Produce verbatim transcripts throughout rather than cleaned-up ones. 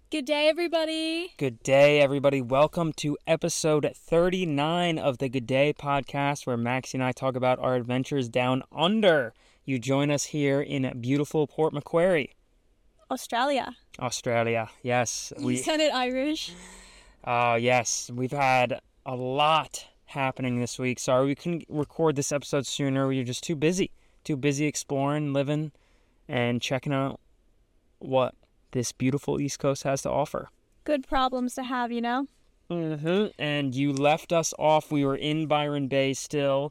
Good day, everybody. Good day, everybody. Welcome to episode thirty-nine of the Good Day podcast, where Maxie and I talk about our adventures down under. You join us here in beautiful Port Macquarie, Australia. Australia. Yes, You we. sounded Irish. Oh, yes, we've had a lot happening this week. Sorry we couldn't record this episode sooner. We were just too busy, too busy exploring, living, and checking out what this beautiful East Coast has to offer. Good problems to have, you know? Mm-hmm. And you left us off. We were in Byron Bay still.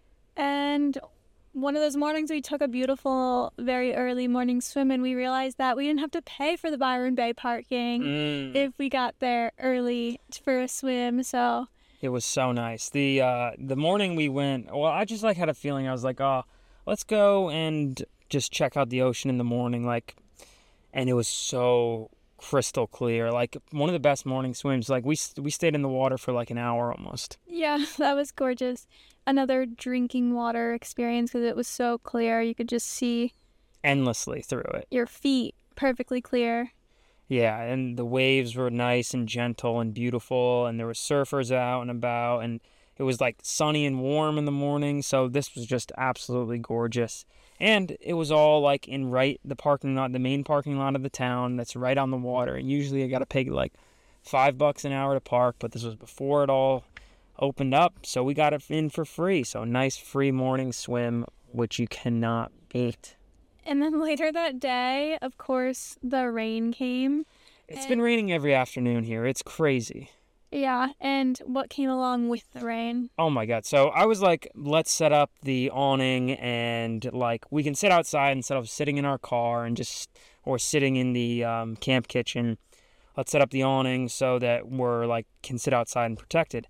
And one of those mornings we took a beautiful, very early morning swim, and we realized that we didn't have to pay for the Byron Bay parking Mm. if we got there early for a swim, so... It was so nice. The uh, the morning we went, well, I just like had a feeling. I was like, oh, let's go and just check out the ocean in the morning, like, and it was so crystal clear, like one of the best morning swims. Like we we stayed in the water for like an hour almost. Yeah, that was gorgeous. Another drinking water experience because it was so clear. You could just see Endlessly through it. your feet perfectly clear. Yeah, and the waves were nice and gentle and beautiful, and there were surfers out and about, and it was like sunny and warm in the morning, so this was just absolutely gorgeous. And it was all like in right the parking lot, the main parking lot of the town that's right on the water. And usually I got to pay like five bucks an hour to park, but this was before it all opened up, so we got it in for free. So nice free morning swim, which you cannot beat. And then later that day, of course, the rain came. It's And- been raining every afternoon here. It's crazy. Yeah, and what came along with the rain? Oh my God. So I was like, let's set up the awning and like we can sit outside instead of sitting in our car and just, or sitting in the um, camp kitchen. Let's set up the awning so that we're like, can sit outside and protected.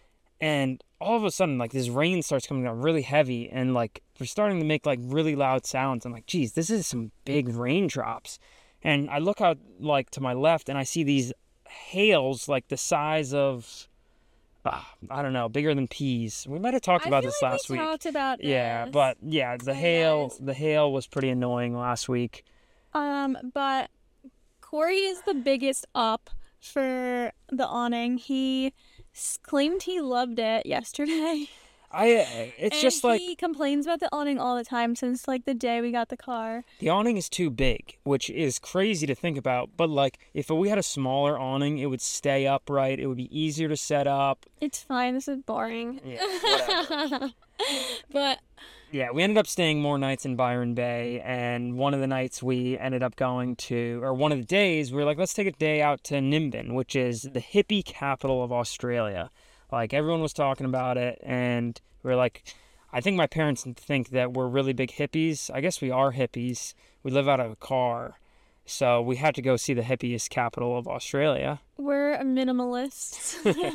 And all of a sudden, like this rain starts coming down really heavy and like we're starting to make like really loud sounds. I'm like, geez, this is some big raindrops. And I look out like to my left and I see these hails like the size of uh, I don't know, bigger than peas. We might have talked I about feel this like last we week. talked about Yeah, this. but yeah, the Hi, hail guys. the hail was pretty annoying last week. Um, but Corey is the biggest up for the awning. He s- claimed he loved it yesterday. I uh, it's and just like he complains about the awning all the time since like the day we got the car. the awning is too big, which is crazy to think about, but like if we had a smaller awning, it would stay upright. It would be easier to set up. It's fine. This is boring. Yeah, whatever. But Yeah, we ended up staying more nights in Byron Bay, and one of the nights we ended up going to, or one of the days, we were like, let's take a day out to Nimbin, which is the hippie capital of Australia. Like, everyone was talking about it, and we were like, I think my parents think that we're really big hippies. I guess we are hippies. We live out of a car, so we had to go see the hippiest capital of Australia. we're minimalists.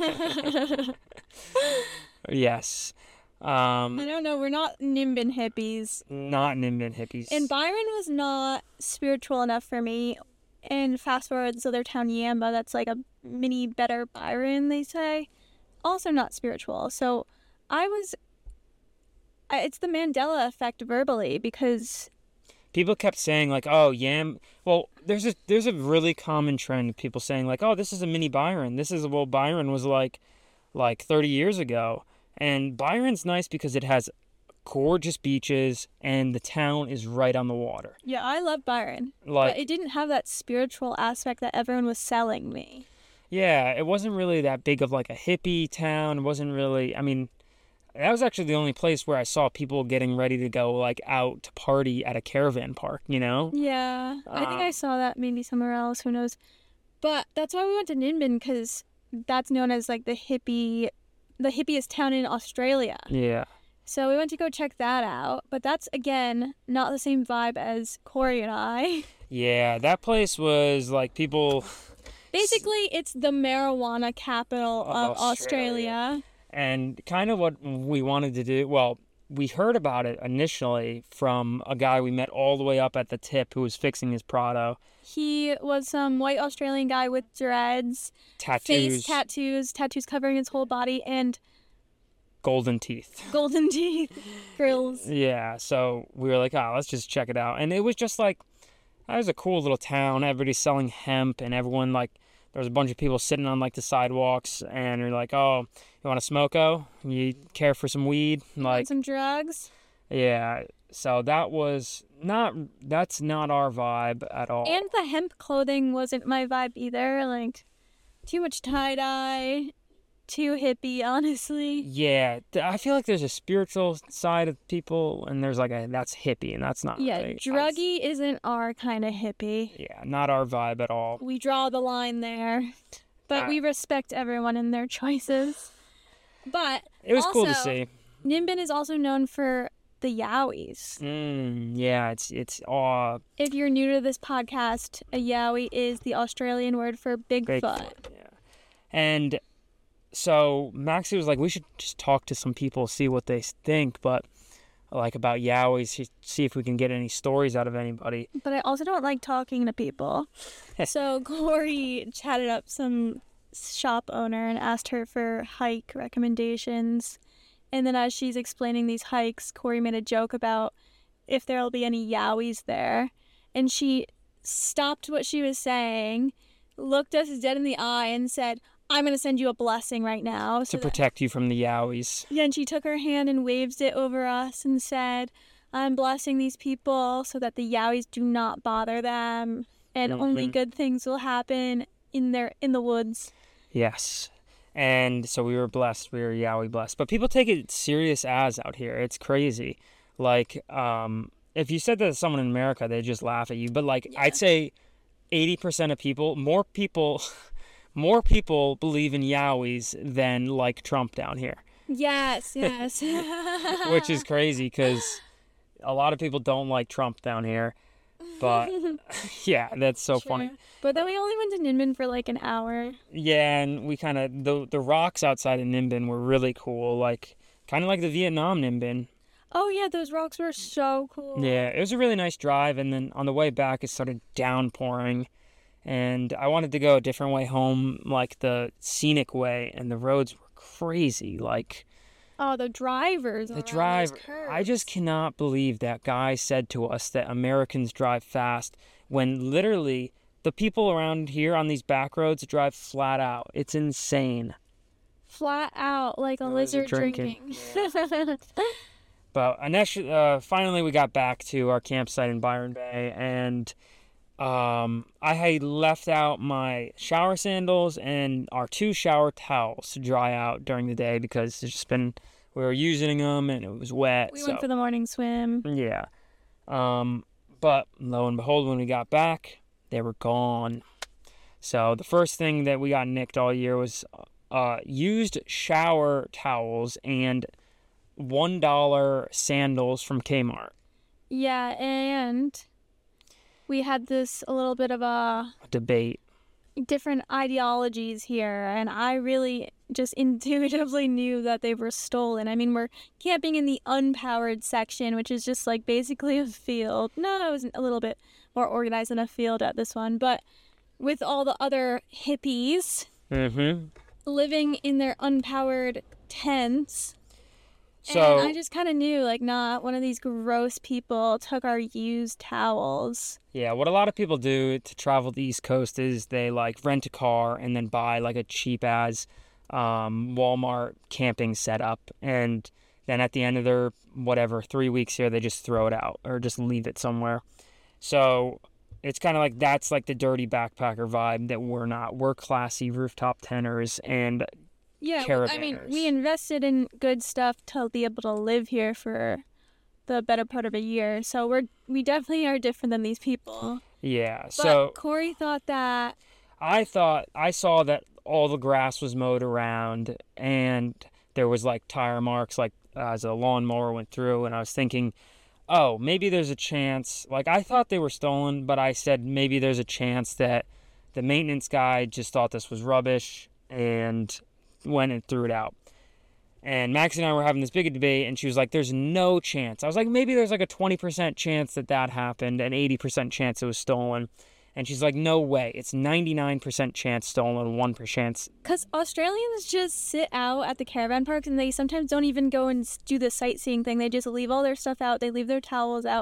Yes. Um, I don't know. We're not Nimbin hippies. not Nimbin hippies. And Byron was not spiritual enough for me. And fast forward to this other town, Yamba, that's like a mini better Byron, they say. Also not spiritual. So I was... I- It's the Mandela effect verbally because... People kept saying like, "Oh, Yam." Well, there's a there's a really common trend of people saying like, "Oh, this is a mini Byron. This is what Byron was like, like thirty years ago." And Byron's nice because it has gorgeous beaches and the town is right on the water. Yeah, I love Byron. Like, but it didn't have that spiritual aspect that everyone was selling me. yeah, it wasn't really that big of like a hippie town. It wasn't really. I mean, that was actually the only place where I saw people getting ready to go like out to party at a caravan park. You know? Yeah, I think Uh, I saw that maybe somewhere else. Who knows? But that's why we went to Nimbin because that's known as like the hippie, the hippiest town in Australia. Yeah. So we went to go check that out. But that's again not the same vibe as Corey and I. Yeah, that place was like people. Basically, it's the marijuana capital Of of Australia. Australia. And kind of what we wanted to do, well, we heard about it initially from a guy we met all the way up at the tip who was fixing his Prado. He was some white Australian guy with dreads, Tattoos, face tattoos, tattoos covering his whole body, and golden teeth. golden teeth, grills. Yeah, so we were like, oh, let's just check it out. And it was just like, That was a cool little town. Everybody's selling hemp, and everyone, like, there was a bunch of people sitting on, like, the sidewalks, and you're like, oh, you want to smoke-o? You care for some weed? Like, some drugs. Yeah, so that was not, that's not our vibe at all. And the hemp clothing wasn't my vibe either. Like, too much tie-dye, too hippie, honestly. Yeah, th- I feel like there's a spiritual side of people, and there's like a, that's hippie, and that's not Yeah, right. druggy That's, isn't our kind of hippie. Yeah, not our vibe at all. We draw the line there. But uh, we respect everyone and their choices. But it was also, cool to see. Nimbin is also known for the Yowies. Mm, yeah, it's it's uh if you're new to this podcast, a Yowie is the Australian word for Bigfoot. Bigfoot, yeah. And so Maxie was like, we should just talk to some people, see what they think, but like about Yowies, see if we can get any stories out of anybody. But I also don't like talking to people. So Corey chatted up some shop owner and asked her for hike recommendations. And then as she's explaining these hikes, Corey made a joke about if there'll be any Yowies there. And she stopped what she was saying, looked us dead in the eye, and said, I'm going to send you a blessing right now. So to protect that... you from the Yowies. Yeah, and she took her hand and waved it over us and said, I'm blessing these people so that the Yowies do not bother them. And mm-hmm. only good things will happen in their in the woods. Yes. And so we were blessed. We were Yowie blessed. But people take it serious as out here. It's crazy. Like, um, if you said that to someone in America, they'd just laugh at you. But, like, yeah. I'd say eighty percent of people, more people, more people believe in Yowies than, like, Trump down here. Yes, yes. Which is crazy because a lot of people don't like Trump down here. But, yeah, that's so True. funny. But then we only went to Nimbin for like an hour. Yeah, and we kind of, the the rocks outside of Nimbin were really cool. Like, kind of like the Vietnam Nimbin. Oh, yeah, those rocks were so cool. Yeah, it was a really nice drive. And then on the way back, it started downpouring. And I wanted to go a different way home, like the scenic way. And the roads were crazy. Like, oh, the drivers. The driver. I just cannot believe that guy said to us that Americans drive fast when literally the people around here on these back roads drive flat out. It's insane. Flat out, like a no, lizard drinking. drinking. Yeah. But initially, uh, finally we got back to our campsite in Byron Bay, and um, I had left out my shower sandals and our two shower towels to dry out during the day because it's just been, we were using them and it was wet. We so. went for the morning swim. Yeah. Um, but lo and behold, when we got back, they were gone. So the first thing that we got nicked all year was uh, used shower towels and one dollar sandals from Kmart. Yeah, and we had this a little bit of a debate. Different ideologies here, and I really just intuitively knew that they were stolen. I mean, we're camping in the unpowered section, which is just like basically a field. No, it was a little bit more organized than a field at this one, but with all the other hippies mm-hmm. living in their unpowered tents. So, and I just kind of knew, like, nah, one of these gross people took our used towels. Yeah, what a lot of people do to travel the East Coast is they, like, rent a car and then buy, like, a cheap-as um, Walmart camping setup. And then at the end of their, whatever, three weeks here, they just throw it out or just leave it somewhere. So it's kind of like that's, like, the dirty backpacker vibe that we're not. We're classy rooftop tenters and... Yeah, well, I mean, we invested in good stuff to be able to live here for the better part of a year. So we're we definitely are different than these people. Yeah, but so... Corey thought that... I thought... I saw that all the grass was mowed around and there was, like, tire marks, like, as a lawnmower went through. And I was thinking, oh, maybe there's a chance... Like, I thought they were stolen, but I said maybe there's a chance that the maintenance guy just thought this was rubbish and... went and threw it out. And Max and I were having this big debate, and she was like, there's no chance. I was like, maybe there's like a twenty percent chance that that happened, and eighty percent chance it was stolen. And she's like, no way. It's ninety-nine percent chance stolen, one percent. Because Australians just sit out at the caravan parks, and they sometimes don't even go and do the sightseeing thing. They just leave all their stuff out. They leave their towels out.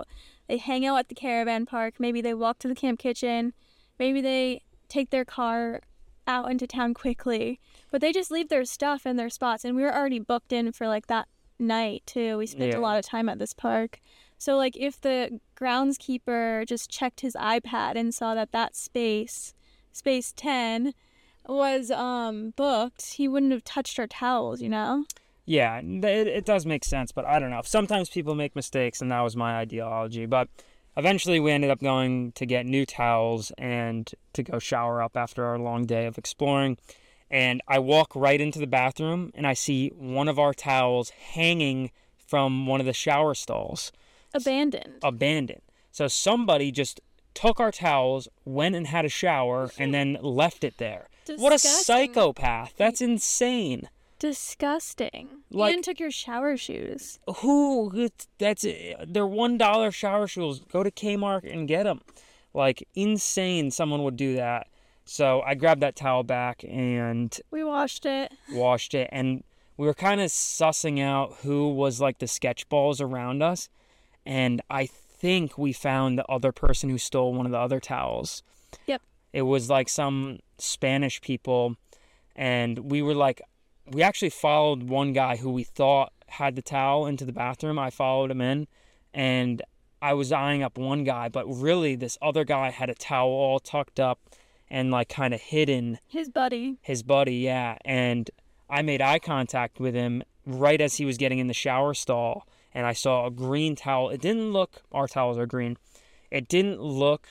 They hang out at the caravan park. Maybe they walk to the camp kitchen. Maybe they take their car out into town quickly. But they just leave their stuff in their spots. And we were already booked in for like that night too. We spent Yeah. a lot of time at this park. So like if the groundskeeper just checked his iPad and saw that that space, space ten, was um booked, he wouldn't have touched our towels, you know? Yeah, it, it does make sense, but I don't know. Sometimes people make mistakes, and that was my ideology. But eventually we ended up going to get new towels and to go shower up after our long day of exploring. And I walk right into the bathroom, and I see one of our towels hanging from one of the shower stalls. Abandoned. Abandoned. So somebody just took our towels, went and had a shower, and then left it there. What a Disgusting. psychopath. That's insane. Disgusting. Like- and took your shower shoes. Who? That's they're one dollar shower shoes. Go to Kmart and get them. Like, insane. Someone would do that. So I grabbed that towel back and We washed it. washed it, and we were kind of sussing out who was like the sketch balls around us, and I think we found the other person who stole one of the other towels. Yep. It was like some Spanish people, and we were like, we actually followed one guy who we thought had the towel into the bathroom. I followed him in, and I was eyeing up one guy, but really this other guy had a towel all tucked up and like kind of hidden. His buddy. His buddy, yeah. And I made eye contact with him right as he was getting in the shower stall, and I saw a green towel. It didn't look, our towels are green. It didn't look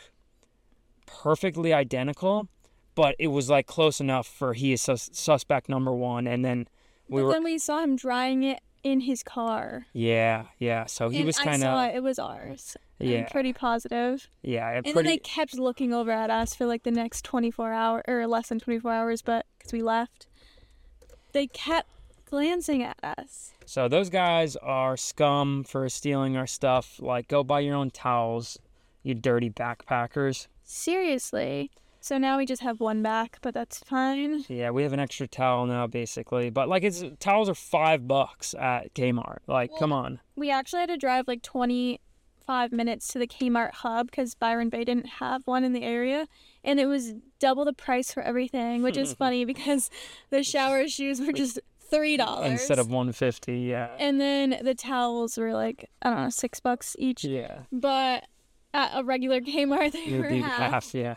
perfectly identical, but it was like close enough for he is sus- suspect number one. And then we but were, then we saw him drying it in his car. yeah, yeah. So he and was I kind saw of, it. It was ours. yeah, I'm pretty positive. yeah. it And pretty, then they kept looking over at us for like the next twenty-four hours, or less than twenty-four hours, but because we left. They kept glancing at us. So those guys are scum for stealing our stuff. Like, go buy your own towels, you dirty backpackers. Seriously. So now we just have one back, but that's fine. Yeah, we have an extra towel now, basically. But, like, it's towels are five bucks at Kmart. Like, Well- come on. We actually had to drive like twenty-five minutes to the Kmart hub because Byron Bay didn't have one in the area. And it was double the price for everything, which is funny because the shower shoes were just three dollars. Instead of one fifty, yeah. And then the towels were like, I don't know, six bucks each. Yeah. But at a regular Kmart, they It were would be half. half, yeah.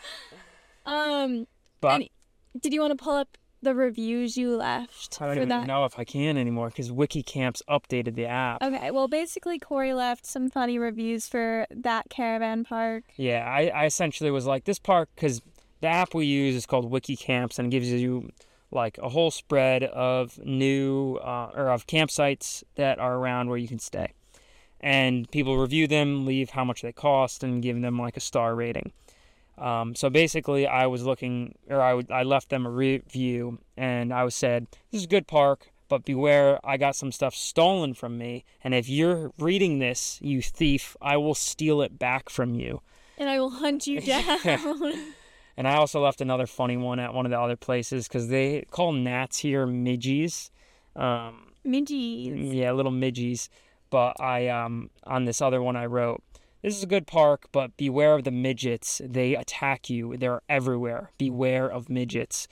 Um, But and did you want to pull up the reviews you left I don't for even that? know if I can anymore because WikiCamps updated the app. Okay, well, basically, Corey left some funny reviews for that caravan park. Yeah, I, I essentially was like, this park, because the app we use is called WikiCamps, and it gives you like a whole spread of new uh, or of campsites that are around where you can stay. And people review them, leave how much they cost, and give them like a star rating. Um, so basically, I was looking, or I, would, I left them a review, and I was said, this is a good park, but beware, I got some stuff stolen from me, and if you're reading this, you thief, I will steal it back from you. And I will hunt you down. And I also left another funny one at one of the other places, because they call gnats here midgies. Um, Midgies. yeah, little midgies. But I, um, on this other one I wrote, this is a good park, but beware of the midgets. They attack you. They're everywhere. Beware of midgets.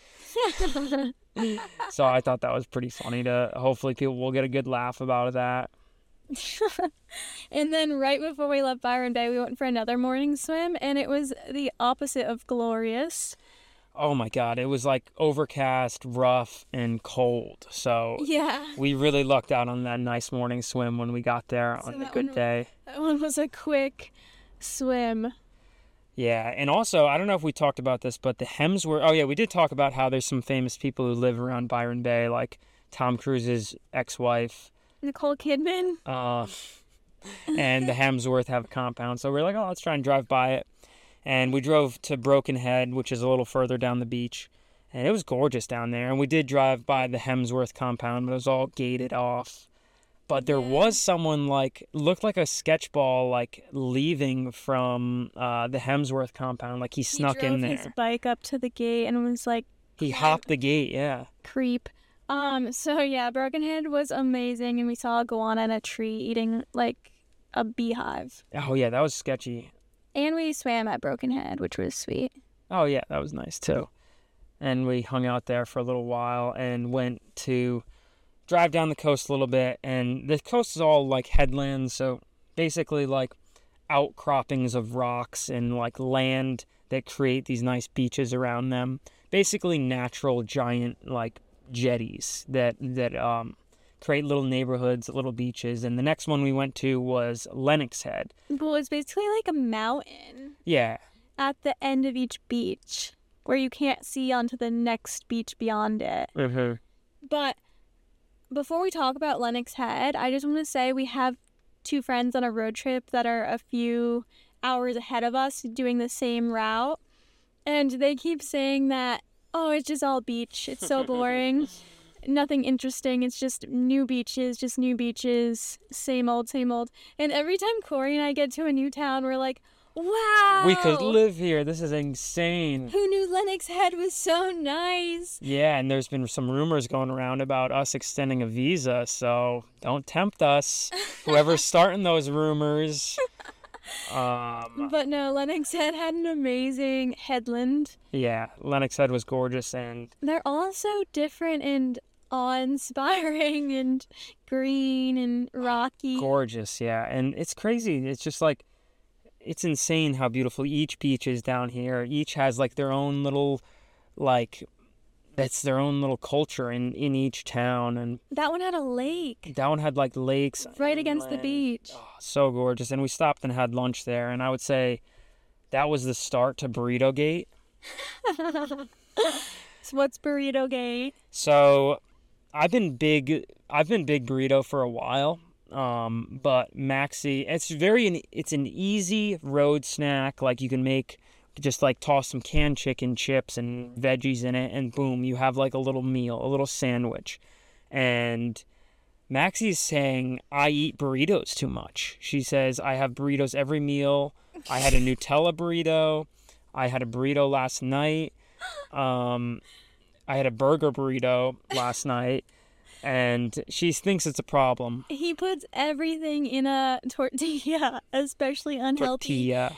So I thought that was pretty funny. To hopefully people will get a good laugh about that. And then right before we left Byron Bay, we went for another morning swim, and it was the opposite of glorious. Oh my God, it was like overcast, rough, and cold. So Yeah. we really lucked out on that nice morning swim when we got there So on a that good one- day. That one was a quick swim. Yeah, and also, I don't know if we talked about this, but the Hemsworth... Oh, yeah, we did talk about how there's some famous people who live around Byron Bay, like Tom Cruise's ex-wife, Nicole Kidman. uh, and the Hemsworth have a compound. So we're like, oh, let's try and drive by it. And we drove to Broken Head, which is a little further down the beach. And it was gorgeous down there. And we did drive by the Hemsworth compound, but it was all gated off. But there Yeah. was someone, like, looked like a sketch ball, like, leaving from uh, the Hemsworth compound. Like, he snuck he drove in there. his bike up to the gate and was like, He hopped the gate, yeah. creep. Um, so yeah, Broken Head was amazing, and we saw a iguana in a tree eating like a beehive. Oh, yeah, that was sketchy. And we swam at Broken Head, which was sweet. Oh, yeah, that was nice, too. And we hung out there for a little while and went to drive down the coast a little bit. And the coast is all, like, headlands, so basically, like, outcroppings of rocks and, like, land that create these nice beaches around them. Basically natural giant, like, jetties that, that um, create little neighborhoods, little beaches. And the next one we went to was Lennox Head. Well, it's basically like a mountain Yeah. at the end of each beach where you can't see onto the next beach beyond it. Mm-hmm. But before we talk about Lennox Head, I just want to say we have two friends on a road trip that are a few hours ahead of us doing the same route. And they keep saying that, oh, it's just all beach. It's so boring. Nothing interesting. It's just new beaches, just new beaches. Same old, same old. And every time Corey and I get to a new town, we're like, wow. We could live here. This is insane. Who knew Lennox Head was so nice? Yeah, and there's been some rumors going around about us extending a visa, so don't tempt us. Whoever's starting those rumors. Um, But no, Lennox Head had an amazing headland. yeah, Lennox Head was gorgeous, and They're all so different and awe-inspiring and green and rocky. gorgeous, yeah. And it's crazy. It's just like, it's insane how beautiful each beach is down here. Each has like their own little, like, that's their own little culture in, in each town. And That one had a lake that one had like lakes. right against the inland. beach. Oh, so gorgeous. And we stopped and had lunch there. And I would say that was the start to Burrito Gate. So what's Burrito Gate? So I've been big, I've been big burrito for a while. Um, but Maxi, it's very, it's an easy road snack. Like you can make, just like toss some canned chicken, chips, and veggies in it, and boom, you have like a little meal, a little sandwich. And Maxi's saying I eat burritos too much. She says I have burritos every meal. I had a Nutella burrito. I had a burrito last night. Um, I had a burger burrito last night. And she thinks it's a problem. He puts everything in a tortilla, especially unhealthy. Tortilla.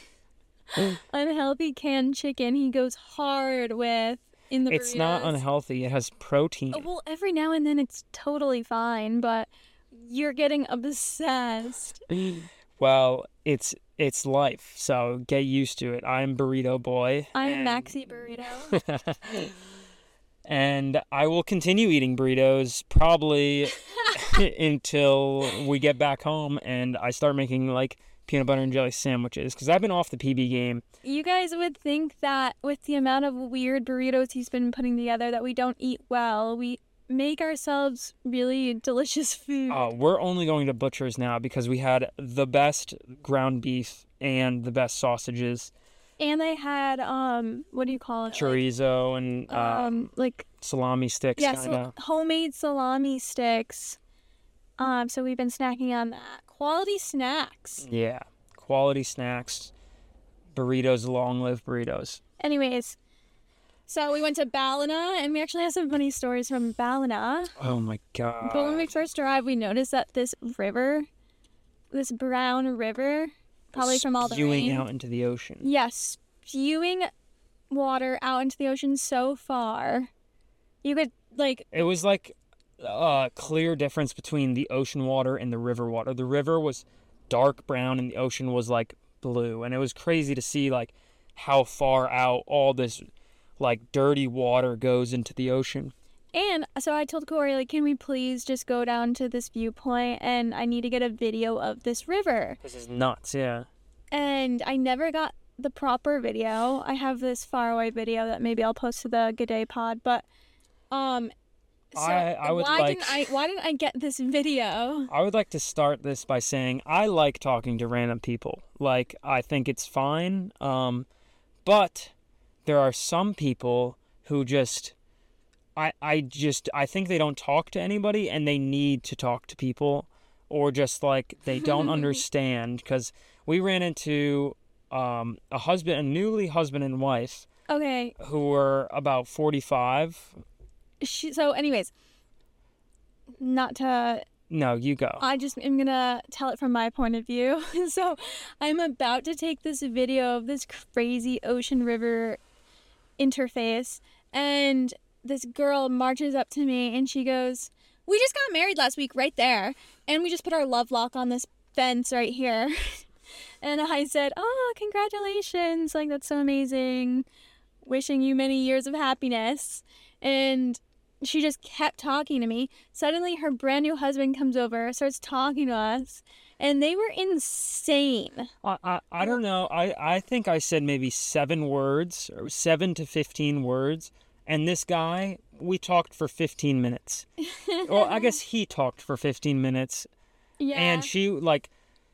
Unhealthy canned chicken he goes hard with in the It's not burritos. unhealthy. It has protein. Oh, well, every now and then it's totally fine, but you're getting obsessed. Well, it's it's life, so get used to it. I'm Burrito Boy. I'm and... Maxi Burrito. And I will continue eating burritos probably until we get back home and I start making like peanut butter and jelly sandwiches because I've been off the P B game. You guys would think that with the amount of weird burritos he's been putting together that we don't eat well. We make ourselves really delicious food. Oh, we're only going to Butcher's now because we had the best ground beef and the best sausages. And they had, um, what do you call it? Chorizo and Like, uh, um, like, salami sticks, yeah, kind of. so homemade salami sticks. Um, so we've been snacking on that. Quality snacks. Yeah, quality snacks, burritos, long live burritos. Anyways, so we went to Ballina, and we actually have some funny stories from Ballina. Oh my god. But when we first arrived, we noticed that this river, this brown river, probably from all the spewing rain. out into the ocean. Yes, spewing water out into the ocean so far. You could, like... It was like a clear difference between the ocean water and the river water. The river was dark brown and the ocean was like blue. And it was crazy to see like how far out all this like dirty water goes into the ocean. And so I told Corey, like, can we please just go down to this viewpoint and I need to get a video of this river. This is nuts, yeah. And I never got the proper video. I have this faraway video that maybe I'll post to the Good Day Pod, but um so I- I would why like- didn't I why didn't I get this video? I would like to start this by saying I like talking to random people. Like, I think it's fine. Um, but there are some people who just, I, I just, I think they don't talk to anybody and they need to talk to people, or just like they don't understand. Because we ran into um, a husband, a newly husband and wife Okay. who were about forty-five. She, so anyways, not to No, you go. I just am gonna tell it from my point of view. So I'm about to take this video of this crazy ocean river interface, and this girl marches up to me and she goes, "We just got married last week right there, and we just put our love lock on this fence right here." And I said, "Oh, congratulations, like that's so amazing, wishing you many years of happiness." And she just kept talking to me. Suddenly her brand new husband comes over, starts talking to us, and they were insane. I, I, I don't know. I, I think I said maybe seven words, or seven to fifteen words. And this guy, we talked for fifteen minutes. Well, I guess he talked for fifteen minutes. Yeah. And she, like,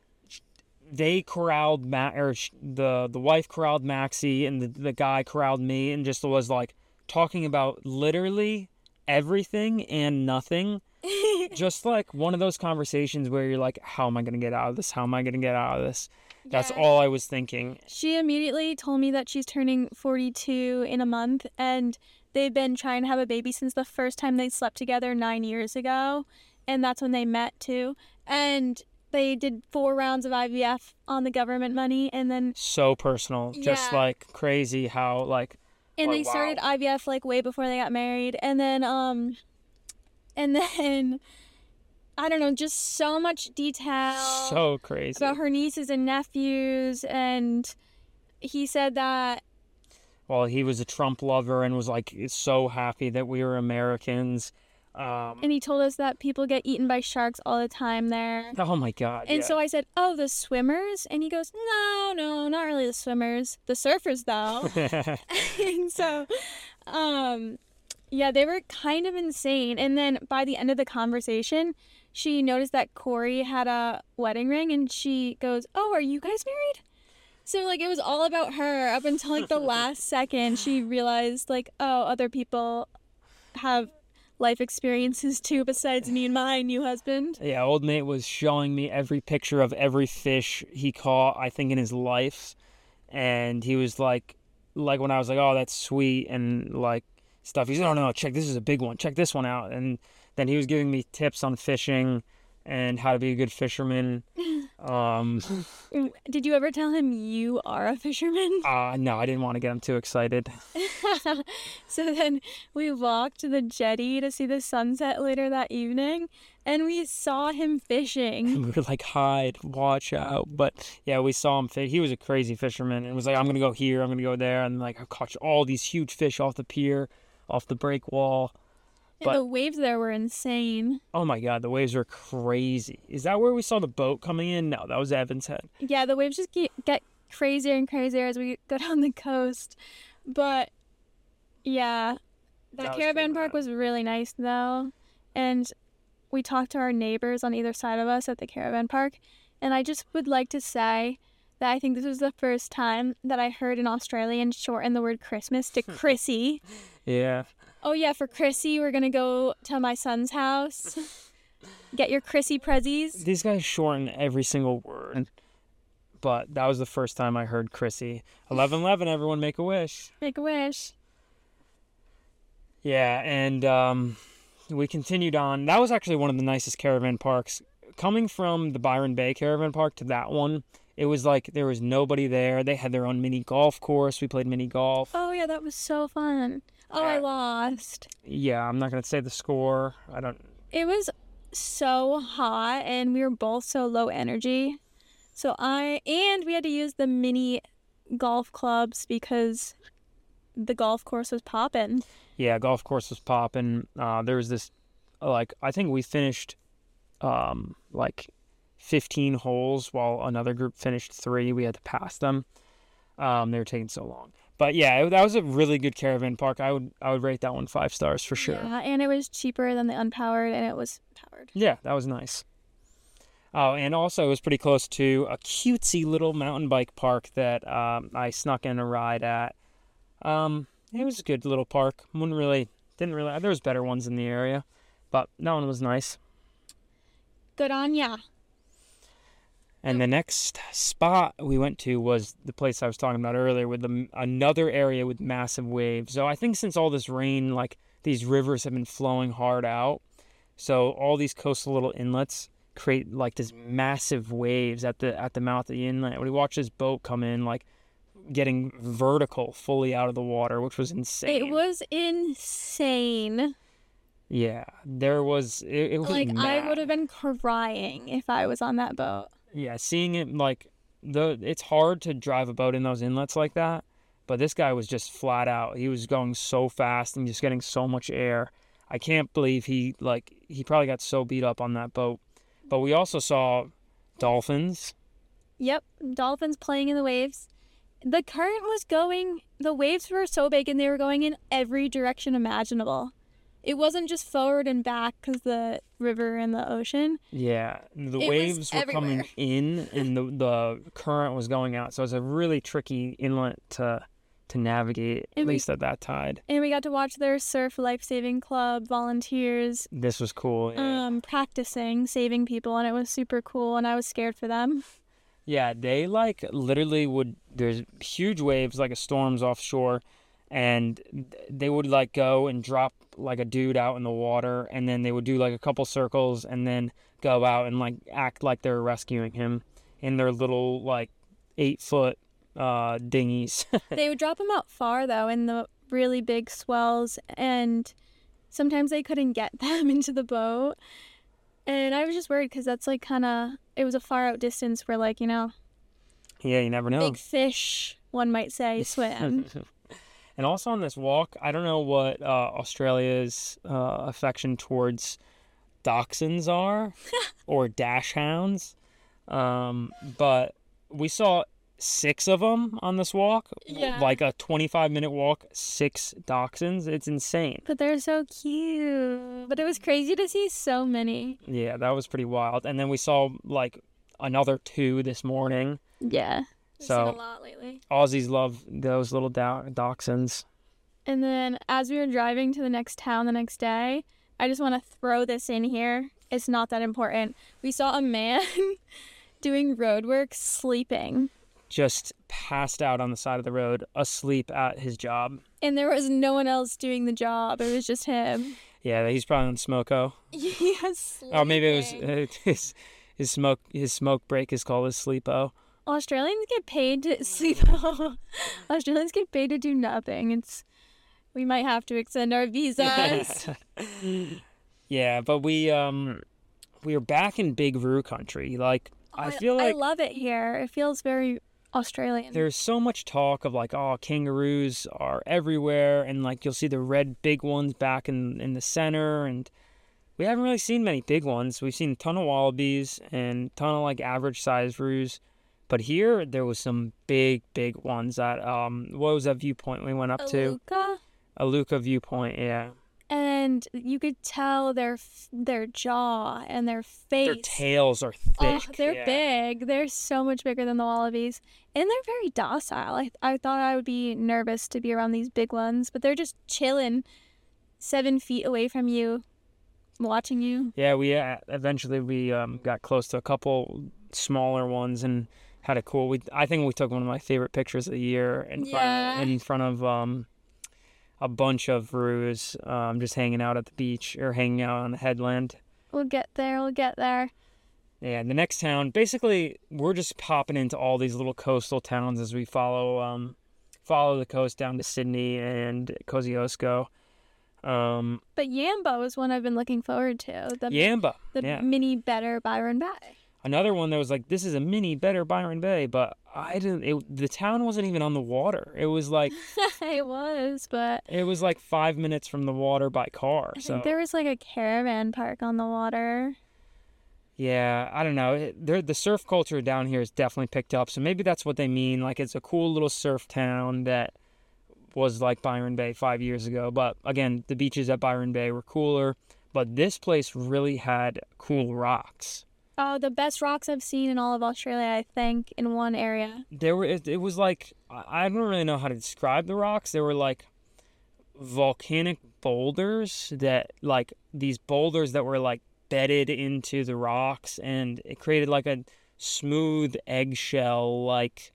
they corralled, Ma- or sh- the, the wife corralled Maxie, and the, the guy corralled me, and just was, like, talking about literally everything and nothing. Just like one of those conversations where you're like, how am I going to get out of this? How am I going to get out of this? That's Yeah. all I was thinking. She immediately told me that she's turning forty-two in a month, and they've been trying to have a baby since the first time they slept together nine years ago, and that's when they met too. And they did four rounds of I V F on the government money, and then So personal. Just Yeah. like crazy how, like, and Oh, they wow. started I V F like way before they got married, and then um, and then I don't know, just so much detail so crazy. about her nieces and nephews, and he said that Well, he was a Trump lover and was like so happy that we were Americans. Um, and he told us that people get eaten by sharks all the time there. oh my God. And yeah. so I said, "Oh, the swimmers?" And he goes, "No, no, not really the swimmers. The surfers, though." And so, um, yeah, they were kind of insane. And then by the end of the conversation, she noticed that Corey had a wedding ring, and she goes, "Oh, are you guys married?" So, like, it was all about her up until, like, the last second. She realized, like, oh, other people have life experiences, too, besides me and my new husband. Yeah, old Nate was showing me every picture of every fish he caught, I think, in his life. And he was like, like when I was like, oh, that's sweet, and like stuff. He said, oh, no, check, this is a big one. Check this one out. And then he was giving me tips on fishing and how to be a good fisherman. Um, Did you ever tell him you are a fisherman? uh, no, I didn't want to get him too excited. So then we walked to the jetty to see the sunset later that evening, and we saw him fishing. We were like, hide, watch out. But yeah, we saw him fish. He was a crazy fisherman and was like, I'm going to go here, I'm going to go there. And like, I caught all these huge fish off the pier, off the break wall. And But- the waves there were insane. Oh my God, the waves were crazy. Is that where we saw the boat coming in? No, that was Evans Head. Yeah, the waves just get, get crazier and crazier as we go down the coast. But yeah, that, That was caravan pretty park rad. was really nice though. And we talked to our neighbors on either side of us at the caravan park. And I just would like to say that I think this was the first time that I heard an Australian shorten the word Christmas to Chrissy. Yeah. Oh yeah, for Chrissy, we're gonna go to my son's house. Get your Chrissy prezzies. These guys shorten every single word. But that was the first time I heard Chrissy. eleven eleven, everyone make a wish. Make a wish. Yeah, and um, we continued on. That was actually one of the nicest caravan parks. Coming from the Byron Bay Caravan Park to that one, it was like there was nobody there. They had their own mini golf course. We played mini golf. Oh yeah, that was so fun. Oh, I Yeah. lost. Yeah, I'm not going to say the score. I don't... It was so hot, and we were both so low energy. So I and we had to use the mini golf clubs because the golf course was popping. Yeah, golf course was popping. Uh, there was this, like, I think we finished, um, like, fifteen holes while another group finished three. We had to pass them. Um, they were taking so long. But yeah, it, that was a really good caravan park. I would I would rate that one five stars for sure. Yeah, and it was cheaper than the unpowered, and it was powered. Yeah, that was nice. Oh, and also it was pretty close to a cutesy little mountain bike park that um, I snuck in a ride at. Um, it was a good little park. Wouldn't really, didn't really. There was better ones in the area, but that one was nice. Good on ya. And the next spot we went to was the place I was talking about earlier, with the, another area with massive waves. So I think since all this rain, like these rivers have been flowing hard out, So all these coastal little inlets create like this massive waves at the at the mouth of the inlet. We watched this boat come in, like getting vertical fully out of the water, which was insane. It was insane. Yeah, there was it, it was Like, mad. I would have been crying if I was on that boat. Yeah, seeing it, like, the it's hard to drive a boat in those inlets like that, but this guy was just flat out. He was going so fast and just getting so much air. I can't believe he, like, he probably got so beat up on that boat. But we also saw dolphins. Yep, dolphins playing in the waves. The current was going, the waves were so big and they were going in every direction imaginable. It wasn't just forward and back because the river and the ocean. Yeah, the It was waves were everywhere. coming in and the, the current was going out. So it's a really tricky inlet to to navigate, at And we- least at that tide. And we got to watch their surf life-saving club volunteers This was cool. Yeah. um, practicing saving people, and it was super cool, and I was scared for them. Yeah, they like literally would, there's huge waves like a storm's offshore, and they would like go and drop like a dude out in the water, and then they would do like a couple circles and then go out and like act like they're rescuing him in their little like eight foot uh dinghies. They would drop them out far, though, in the really big swells, and sometimes they couldn't get them into the boat. And I was just worried because that's like kind of, it was a far out distance where, like, you know, Yeah, you never know. big fish, one might say, swim. And also on this walk, I don't know what uh, Australia's uh, affection towards dachshunds are or dash hounds, um, but we saw six of them on this walk. Yeah. Like a twenty-five minute walk, six dachshunds. It's insane. But they're so cute. But it was crazy to see so many. Yeah, that was pretty wild. And then we saw like another two this morning. Yeah. We've So- seen a lot lately. Aussies love those little da- dachshunds. And then as we were driving to the next town the next day, I just want to throw this in here. It's not that important. We saw a man doing road work sleeping. Just passed out on the side of the road, asleep at his job. And there was no one else doing the job. It was just him. Yeah, he's probably on smoko. He was sleeping. Or maybe it was uh, his his smoke his smoke break is called his sleepo. Australians get paid to sleep. Australians get paid to do nothing. It's we might have to extend our visas. Yeah, but we um we are back in Big Roo country. Like I feel I like love it here. It feels very Australian. there's so much talk of like, oh, kangaroos are everywhere, and like you'll see the red big ones back in in the center, and we haven't really seen many big ones. We've seen a ton of wallabies and a ton of like average sized roos, but here there was some big big ones at um what was that viewpoint we went up to? Aluka. Aluka viewpoint, yeah. And you could tell their f- their jaw and their face. Their tails are thick. Oh, they're yeah. big. They're so much bigger than the wallabies. And they're very docile. I, I thought I would be nervous to be around these big ones, but they're just chilling seven feet away from you, watching you. Yeah, we uh, eventually we um, got close to a couple smaller ones and had a cool. We I think we took one of my favorite pictures of the year in Yeah. front in front of um, a bunch of roos, um, just hanging out at the beach or hanging out on the headland. We'll get there. We'll get there. Yeah, the next town. Basically, we're just popping into all these little coastal towns as we follow um, follow the coast down to Sydney and Kosciuszko. Um, But Yamba was one I've been looking forward to. The, Yamba, the yeah. mini better Byron Bay. Another one that was like, this is a mini better Byron Bay, but I didn't. It, the town wasn't even on the water. It was like It was, but it was like five minutes from the water by car. I So think there was like a caravan park on the water. yeah, I don't know. It, there, the surf culture down here is definitely picked up. So maybe that's what they mean. Like it's a cool little surf town that was like Byron Bay five years ago. But again, the beaches at Byron Bay were cooler. But this place really had cool rocks. Oh, the best rocks I've seen in all of Australia, I think, in one area. There were it, it was like I I don't really know how to describe the rocks. They were like volcanic boulders that like these boulders that were like bedded into the rocks, and it created like a smooth eggshell like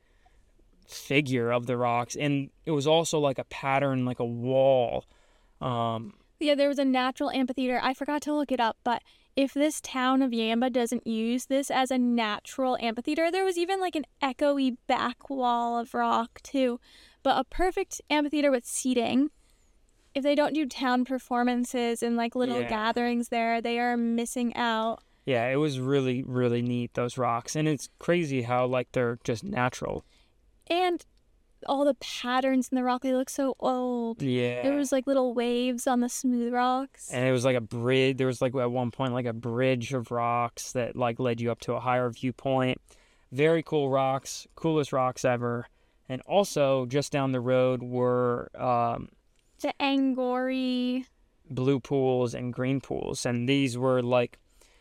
figure of the rocks, and it was also like a pattern, like a wall. Um We Yeah, there was a natural amphitheater. I forgot to look it up, but if this town of Yamba doesn't use this as a natural amphitheater, there was even like an echoey back wall of rock too. But a perfect amphitheater with seating. If they don't do town performances and like little Yeah. gatherings there, they are missing out. Yeah, it was really, really neat, those rocks. And it's crazy how, like, they're just natural. And all the patterns in the rock, they look so old. Yeah. There was like little waves on the smooth rocks. And it was like a bridge. There was, like, at one point, like a bridge of rocks that, like, led you up to a higher viewpoint. Very cool rocks. Coolest rocks ever. And also, just down the road were um, The Angori. blue pools and green pools. And these were, like,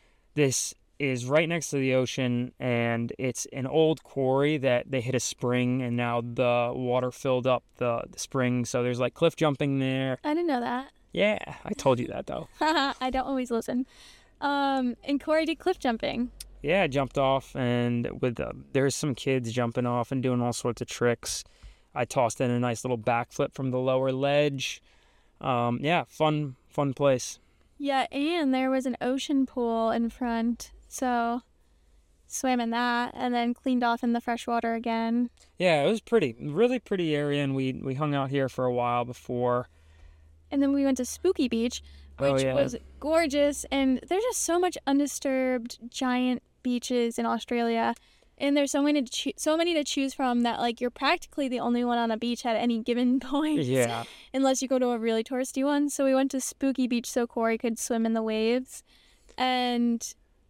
this is right next to the ocean, and it's an old quarry that they hit a spring, and now the water filled up the, the spring. So there's, like, cliff jumping there. I didn't know that. Yeah, I told you that, though. I don't always listen. Um, and Corey did cliff jumping. Yeah, I jumped off, and with uh, there's some kids jumping off and doing all sorts of tricks. I tossed in a nice little backflip from the lower ledge. Um, yeah, fun, fun place. Yeah, and there was an ocean pool in front, so swam in that and then cleaned off in the fresh water again. Yeah, it was pretty, really pretty area, and we we hung out here for a while before. And then we went to Spooky Beach, Oh, which yeah. was gorgeous, and there's just so much undisturbed giant beaches in Australia. And there's so many to choo- so many to choose from that like you're practically the only one on a beach at any given point. Yeah, Unless you go to a really touristy one. So we went to Spooky Beach so Corey could swim in the waves. And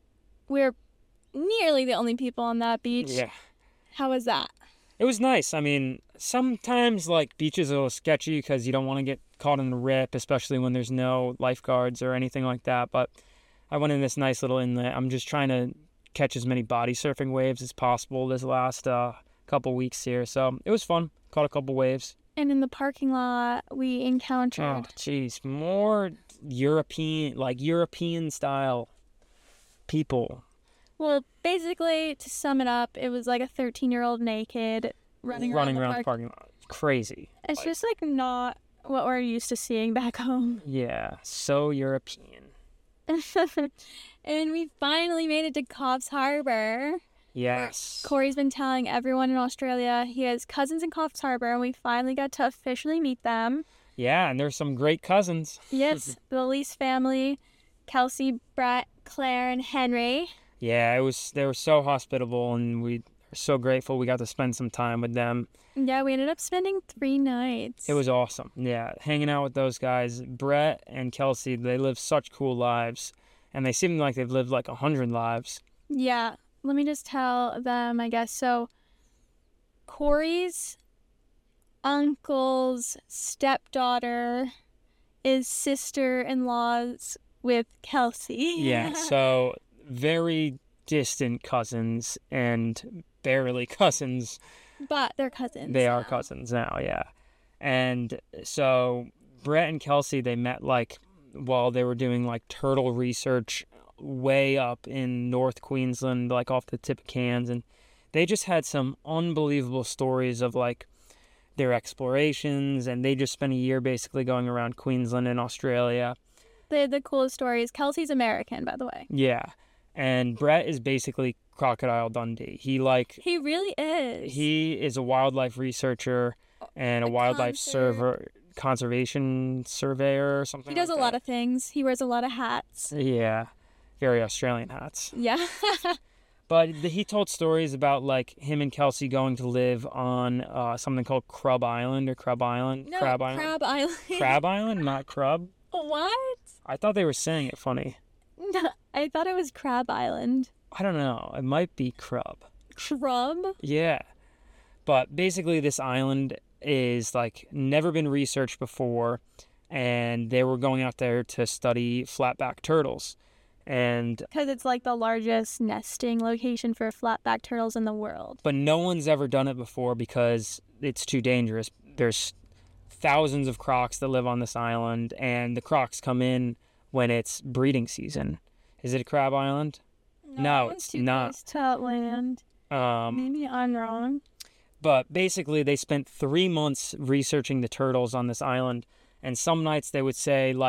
we're nearly the only people on that beach. yeah. How was that? It was nice. I mean, sometimes, like, beaches are a little sketchy because you don't want to get caught in the rip, especially when there's no lifeguards or anything like that. But I went in this nice little inlet. I'm just trying to catch as many body surfing waves as possible this last uh, couple weeks here. So it was fun. Caught a couple waves. And in the parking lot, we encountered... Oh, jeez. More European, like European style people. Well, basically, to sum it up, it was like a thirteen-year-old naked running, running around, around the the park. parking lot. Crazy. It's Like, just like not what we're used to seeing back home. yeah, so European. And we finally made it to Coffs Harbour. Yes. Corey's been telling everyone in Australia he has cousins in Coffs Harbour, and we finally got to officially meet them. Yeah, and there's some great cousins. Yes, the Lease family, Kelsey, Brett, Claire, and Henry. Yeah, it was. They were so hospitable, and we are so grateful we got to spend some time with them. Yeah, we ended up spending three nights. It was awesome. Yeah, hanging out with those guys, Brett and Kelsey. They live such cool lives, and they seem like they've lived like a hundred lives. Yeah, let me just tell them, I guess. So, Corey's uncle's stepdaughter is sister-in-laws with Kelsey. Yeah, so very distant cousins and barely cousins. But they're cousins. They are now. cousins now, yeah. And so Brett and Kelsey, they met like while they were doing like turtle research way up in North Queensland, like off the tip of Cairns. And they just had some unbelievable stories of like their explorations. And they just spent a year basically going around Queensland and Australia. The, the coolest story is Kelsey's American, by the way. Yeah. And Brett is basically Crocodile Dundee. He like He really is. he is a wildlife researcher and a, A wildlife conser- server conservation surveyor or something. He does like a lot that. of things. He wears a lot of hats. Yeah, very Australian hats. Yeah. But the, he told stories about like him and Kelsey going to live on uh, something called Crab Island or Crab Island. no, Crab Island. Crab Island. Crab Island, not Crub. What? I thought they were saying it funny. No, I thought it was Crab Island. I don't know. It might be Crub. Crub? Yeah. But basically this island is like never been researched before, and they were going out there to study flatback turtles. And Because it's like the largest nesting location for flatback turtles in the world. but no one's ever done it before because it's too dangerous. There's thousands of crocs that live on this island, and the crocs come in when it's breeding season. Is it a crab island? No, it's it's too not. close to land. Um, Maybe I'm wrong. But basically, they spent three months researching the turtles on this island. And some nights they would say, like,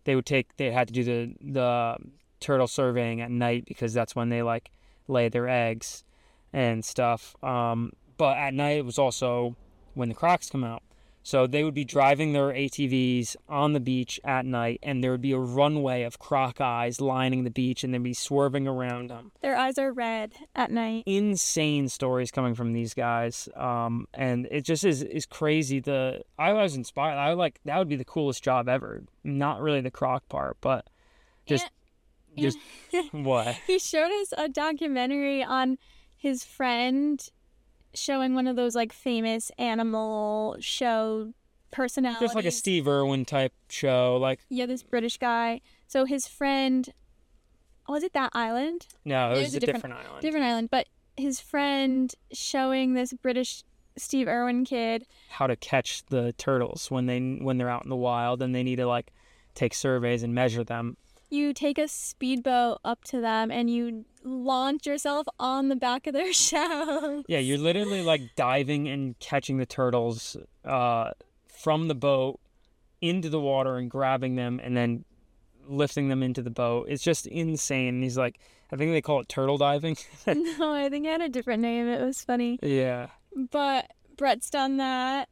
they would take they had to do the the turtle surveying at night because that's when they like lay their eggs and stuff. Um, but at night it was also when the crocs come out. So they would be driving their A T Vs on the beach at night, and there would be a runway of croc eyes lining the beach, and they'd be swerving around them. Their eyes are red at night. Insane stories coming from these guys, um, and it just is is crazy. The I was inspired. I like that would be the coolest job ever. Not really the croc part, but just And- just what? He showed us a documentary on his friend showing one of those like famous animal show personalities. Just like a Steve Irwin type show. Like Yeah, this British guy. So his friend, was it that island? no, it was, was a a different, different- island. Different island. But his friend showing this British Steve Irwin kid. How to catch the turtles when they when they're out in the wild and they need to like take surveys and measure them. You take a speedboat up to them and you launch yourself on the back of their shell. Yeah, you're literally like diving and catching the turtles uh, from the boat into the water and grabbing them and then lifting them into the boat. It's just insane. He's like, I think they call it turtle diving. No, I think it had a different name. It was funny. Yeah. But Brett's done that.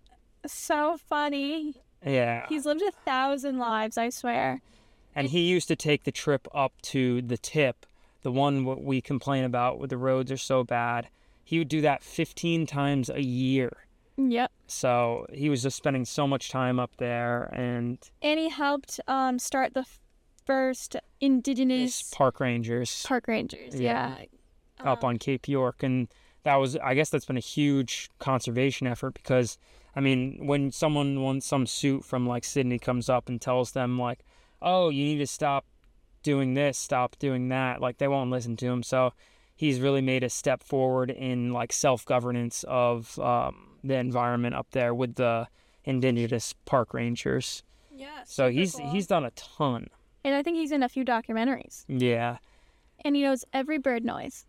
So funny. Yeah. He's lived a thousand lives, I swear. And he used to take the trip up to the tip, the one what we complain about where the roads are so bad. He would do that fifteen times a year. Yep. So he was just spending so much time up there, and And he helped um, start the f- first indigenous his park rangers park rangers. Yeah. Yeah. up Um, on Cape York. And that was, I guess that's been a huge conservation effort because, I mean, when someone wants some suit from like Sydney comes up and tells them like, oh, you need to stop doing this, stop doing that, like they won't listen to him. So he's really made a step forward in like self-governance of um, the environment up there with the indigenous park rangers. Yeah. So super he's cool. he's done a ton. And I think he's in a few documentaries. Yeah. And he knows every bird noise.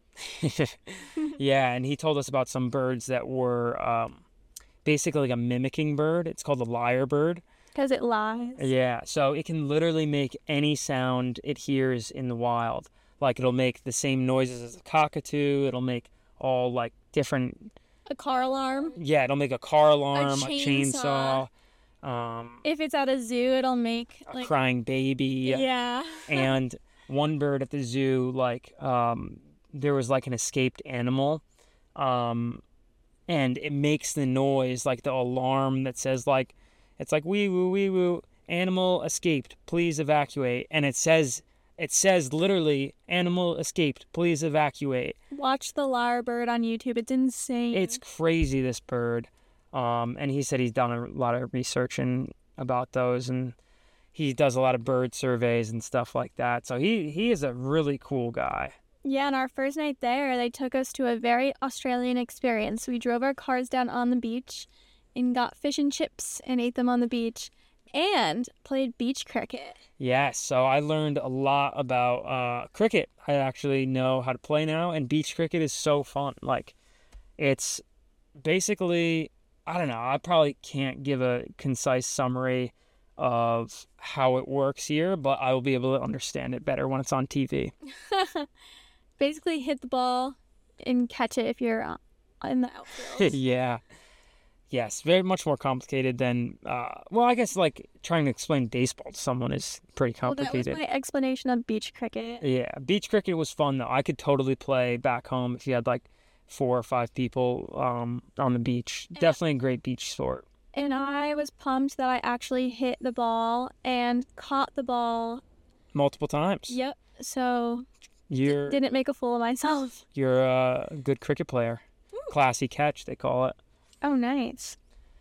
Yeah, and he told us about some birds that were um, basically like a mimicking bird. It's called the lyre bird. Because it lies. Yeah, so it can literally make any sound it hears in the wild. Like it'll make the same noises as a cockatoo. It'll make all like different. A car alarm. Yeah, it'll make a car alarm, a chainsaw. chainsaw, um, If it's at a zoo, it'll make a like crying baby. yeah. And one bird at the zoo, like um, there was like an escaped animal, um, and it makes the noise like the alarm that says like, it's like wee woo wee woo, animal escaped, please evacuate, and it says it says literally animal escaped, please evacuate. Watch the lyre bird on YouTube. It's insane. It's crazy, this bird. Um, and he said he's done a lot of research in, about those, and he does a lot of bird surveys and stuff like that. So he, he is a really cool guy. Yeah, and our first night there, they took us to a very Australian experience. We drove our cars down on the beach and got fish and chips and ate them on the beach and played beach cricket. Yes, so I learned a lot about uh, cricket. I actually know how to play now, and beach cricket is so fun. Like, it's basically, I don't know, I probably can't give a concise summary of how it works here, but I will be able to understand it better when it's on T V. Basically, hit the ball and catch it if you're uh, in the outfield. Yeah. Yes, very much more complicated than, uh, well, I guess like trying to explain baseball to someone is pretty Well, that was complicated. my explanation of beach cricket. Yeah, beach cricket was fun though. I could totally play back home if you had like four or five people um, on the beach. Definitely a great beach sport. And I was pumped that I actually hit the ball and caught the ball. Multiple times. Yep. So You're didn't make a fool of myself. you're a good cricket player. Classy catch, they call it. Oh, nice.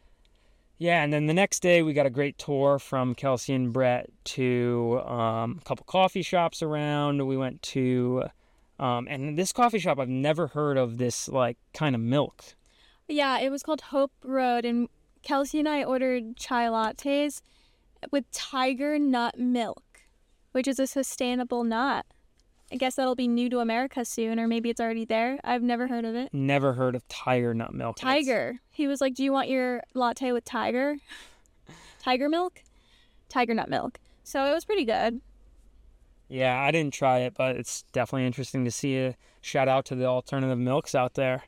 Yeah, and then the next day we got a great tour from Kelsey and Brett to um, a couple coffee shops around. We went to, um, and this coffee shop I've never heard of this like kind of milk. Yeah, it was called Hope Road, and Kelsey and I ordered chai lattes with tiger nut milk, which is a sustainable nut. I guess that'll be new to America soon, or maybe it's already there. I've never heard of it. Never heard of tiger nut milk. It's- Tiger. He was like, do you want your latte with tiger? Tiger milk? Tiger nut milk. So it was pretty good. Yeah, I didn't try it, but it's definitely interesting to see. A shout out to the alternative milks out there.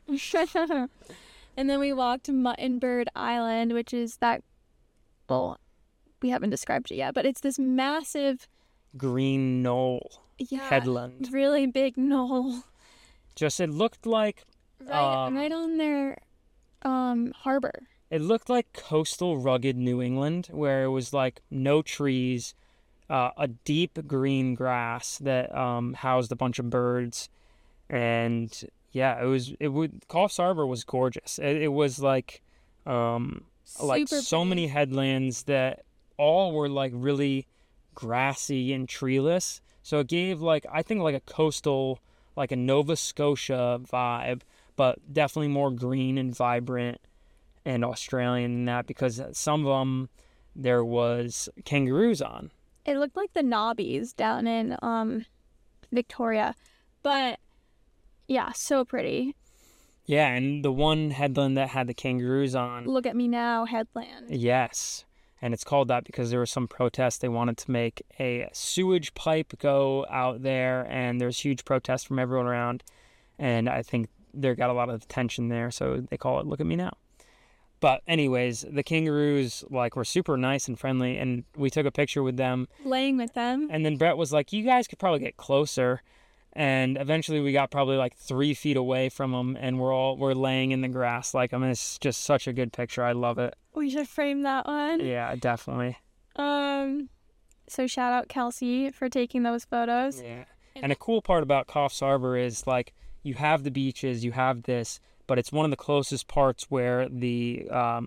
And then we walked to Muttonbird Island, which is that, well, we haven't described it yet, but it's this massive green knoll yeah, headland. Really big knoll. Just, it looked like... Right, um, right on their um, harbor. It looked like coastal rugged New England, where it was like no trees, uh, a deep green grass that um, housed a bunch of birds. And yeah, it was, it would, Coffs Harbour was gorgeous. It, it was like, um, like Super so pretty. many headlands that all were like really grassy and treeless. So it gave like, I think like a coastal, like a Nova Scotia vibe, but definitely more green and vibrant and Australian than that, because some of them there was kangaroos on. It looked like the Nobbies down in um, Victoria. But yeah, so pretty. Yeah, and the one headland that had the kangaroos on. Look at me now, headland. Yes. And it's called that because there was some protest. They wanted to make a sewage pipe go out there, and there's huge protests from everyone around. And I think there got a lot of attention there, so they call it Look at Me Now. But anyways, the kangaroos like were super nice and friendly, and we took a picture with them. Laying with them. And then Brett was like, you guys could probably get closer. And eventually we got probably like three feet away from them, and we're all we're laying in the grass like them. It's just such a good picture. I love it. We should frame that one. Yeah, definitely. Um, so shout out Kelsey for taking those photos. Yeah. And a cool part about Coffs Harbour is like you have the beaches, you have this, but it's one of the closest parts where the um,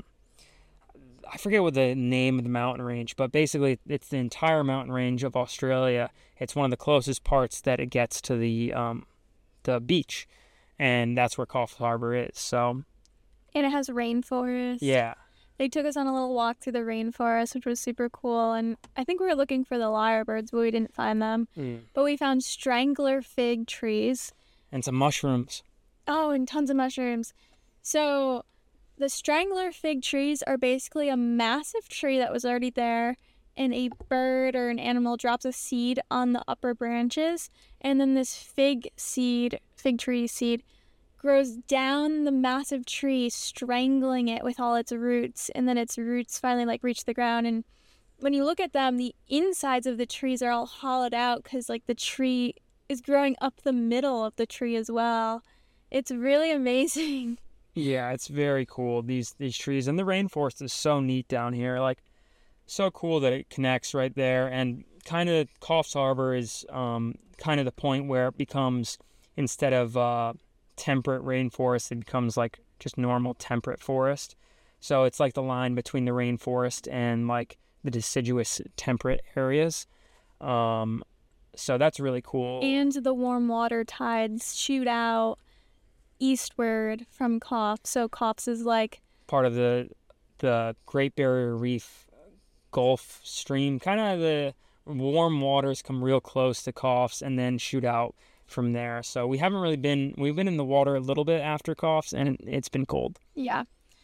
I forget what the name of the mountain range, but basically it's the entire mountain range of Australia. It's one of the closest parts that it gets to the um, the beach, and that's where Coffs Harbour is. So, and it has rainforest. Yeah. They took us on a little walk through the rainforest, which was super cool. And I think we were looking for the lyrebirds, but we didn't find them. Mm. But we found strangler fig trees. And some mushrooms. Oh, and tons of mushrooms. So the strangler fig trees are basically a massive tree that was already there, and a bird or an animal drops a seed on the upper branches, and then this fig seed, fig tree seed, grows down the massive tree, strangling it with all its roots, and then its roots finally like reach the ground. And when you look at them, the insides of the trees are all hollowed out because like the tree is growing up the middle of the tree as well. It's really amazing. Yeah, it's very cool, these these trees. And the rainforest is so neat down here. Like, so cool that it connects right there. And kind of Coffs Harbour is um, kind of the point where it becomes, instead of uh, temperate rainforest, it becomes like just normal temperate forest. So it's like the line between the rainforest and like the deciduous temperate areas. Um, so that's really cool. And the warm water tides shoot out eastward from Coffs. So Coffs is like part of the the Great Barrier Reef Gulf Stream. Kind of the warm waters come real close to Coffs and then shoot out from there. So we haven't really been, we've been in the water a little bit after Coffs, and it's been cold. Yeah.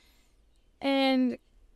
And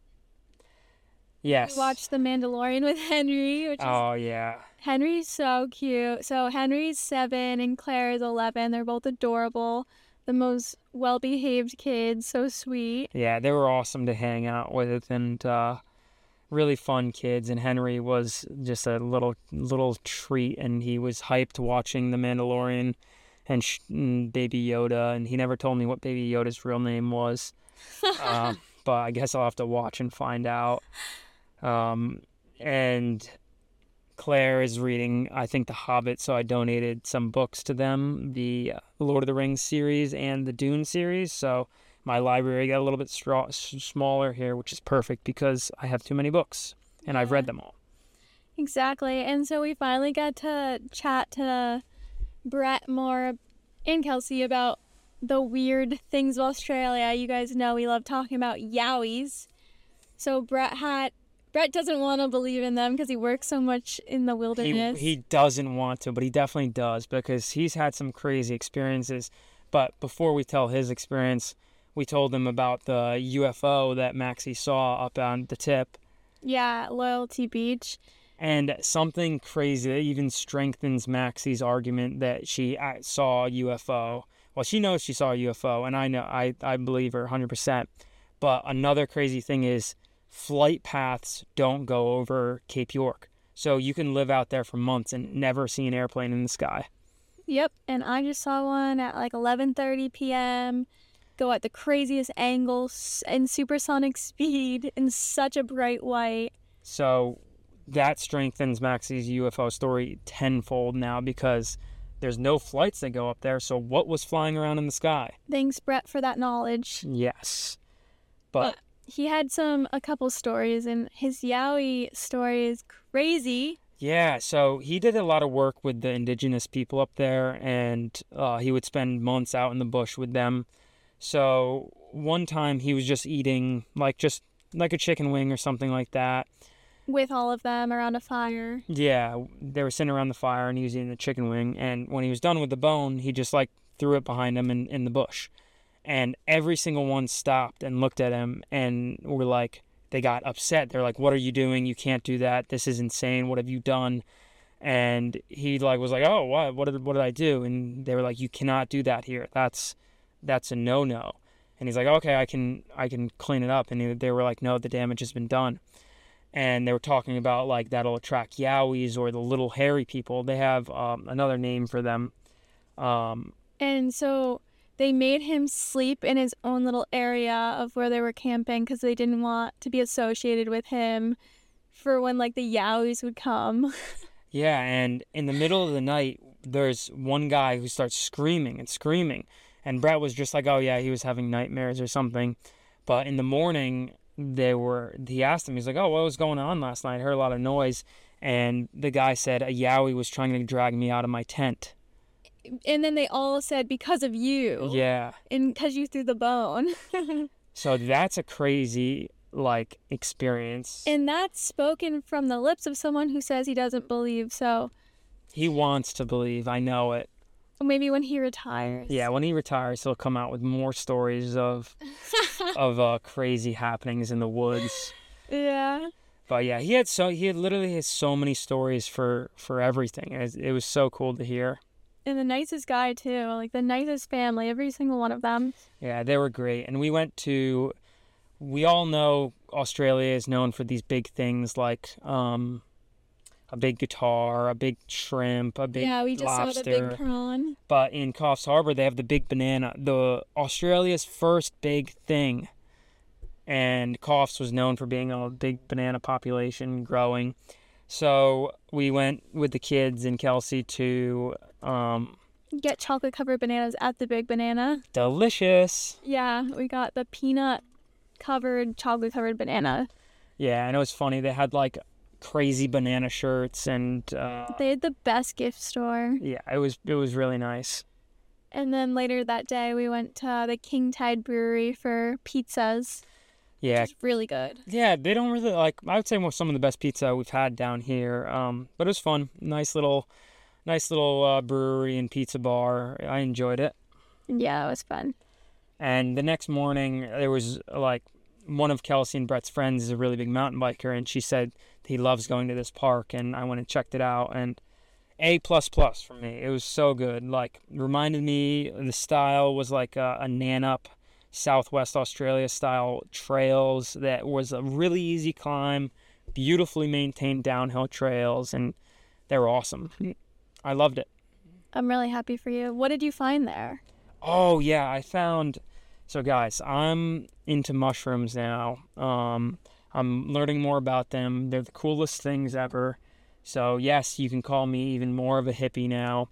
yes, we watched The Mandalorian with Henry, which is oh yeah, Henry's so cute. So Henry's seven and Claire is eleven. They're both adorable. The most well-behaved kids, so sweet. yeah, they were awesome to hang out with, and uh, really fun kids. And Henry was just a little little treat, and he was hyped watching The Mandalorian and, sh- and Baby Yoda. And he never told me what Baby Yoda's real name was, um, but I guess I'll have to watch and find out. Um, and Claire is reading, I think, The Hobbit, so I donated some books to them, the Lord of the Rings series and the Dune series. So my library got a little bit straw- smaller here, which is perfect because I have too many books, and yeah. I've read them all. Exactly. And so we finally got to chat to Brett more and Kelsey about the weird things of Australia. You guys know we love talking about yowies. So Brett had... Brett doesn't want to believe in them because he works so much in the wilderness. He, he doesn't want to, but he definitely does because he's had some crazy experiences. But before we tell his experience, we told him about the U F O that Maxie saw up on the tip. Yeah, Loyalty Beach. And something crazy that even strengthens Maxie's argument that she uh, saw a U F O. Well, she knows she saw a U F O, and I know I, I believe her one hundred percent. But another crazy thing is flight paths don't go over Cape York. So you can live out there for months and never see an airplane in the sky. Yep, and I just saw one at like eleven thirty p.m. go at the craziest angles and supersonic speed in such a bright white. So that strengthens Maxie's U F O story tenfold now because there's no flights that go up there. So what was flying around in the sky? Thanks, Brett, for that knowledge. Yes. But... but he had some, a couple stories, and his Yowie story is crazy. Yeah, so he did a lot of work with the indigenous people up there, and uh, he would spend months out in the bush with them. So one time he was just eating, like, just like a chicken wing or something like that. With all of them around a fire. Yeah, they were sitting around the fire, and he was eating the chicken wing, and when he was done with the bone, he just, like, threw it behind him in, in the bush. And every single one stopped and looked at him and were like, they got upset. They're like, what are you doing? You can't do that. This is insane. What have you done? And he like was like, oh, what? What did, what did I do? And they were like, you cannot do that here. That's that's a no-no. And he's like, okay, I can I can clean it up. And they were like, no, the damage has been done. And they were talking about like that'll attract Yowies or the little hairy people. They have um, another name for them. Um, and so... they made him sleep in his own little area of where they were camping because they didn't want to be associated with him for when, like, the Yowies would come. Yeah, and in the middle of the night, there's one guy who starts screaming and screaming. And Brett was just like, oh, yeah, he was having nightmares or something. But in the morning, they were. he asked him, he's like, oh, what was going on last night? I heard a lot of noise. And the guy said, a Yowie was trying to drag me out of my tent. And then they all said, because of you. Yeah. And because you threw the bone. So that's a crazy, like, experience. And that's spoken from the lips of someone who says he doesn't believe, so... he wants to believe, I know it. Maybe when he retires. Yeah, when he retires, he'll come out with more stories of, of uh, crazy happenings in the woods. Yeah. But yeah, he had so he had literally had so many stories for, for everything. It was, it was so cool to hear. And the nicest guy, too. Like, the nicest family, every single one of them. Yeah, they were great. And we went to... we all know Australia is known for these big things like um, a big guitar, a big shrimp, a big yeah, we just lobster. saw the big prawn. But in Coffs Harbour, they have the big banana. The Australia's first big thing. And Coffs was known for being a big banana population growing. So we went with the kids and Kelsey to... Um, get chocolate covered bananas at the Big Banana. Delicious. Yeah, we got the peanut covered chocolate covered banana. Yeah, and it was funny. They had like crazy banana shirts and uh, they had the best gift store. Yeah, it was it was really nice. And then later that day we went to the King Tide Brewery for pizzas. Yeah, which is really good. Yeah, they don't really like. I would say most some of the best pizza we've had down here. Um, but it was fun. Nice little. Nice little uh, brewery and pizza bar. I enjoyed it. Yeah, it was fun. And the next morning, there was like one of Kelsey and Brett's friends is a really big mountain biker, and she said he loves going to this park, and I went and checked it out, and A plus plus for me. It was so good. Like reminded me, the style was like a, a Nanup, Southwest Australia style trails that was a really easy climb, beautifully maintained downhill trails, and they were awesome. I loved it. I'm really happy for you. What did you find there? Oh, yeah, I found... So, guys, I'm into mushrooms now. Um, I'm learning more about them. They're the coolest things ever. So, yes, you can call me even more of a hippie now.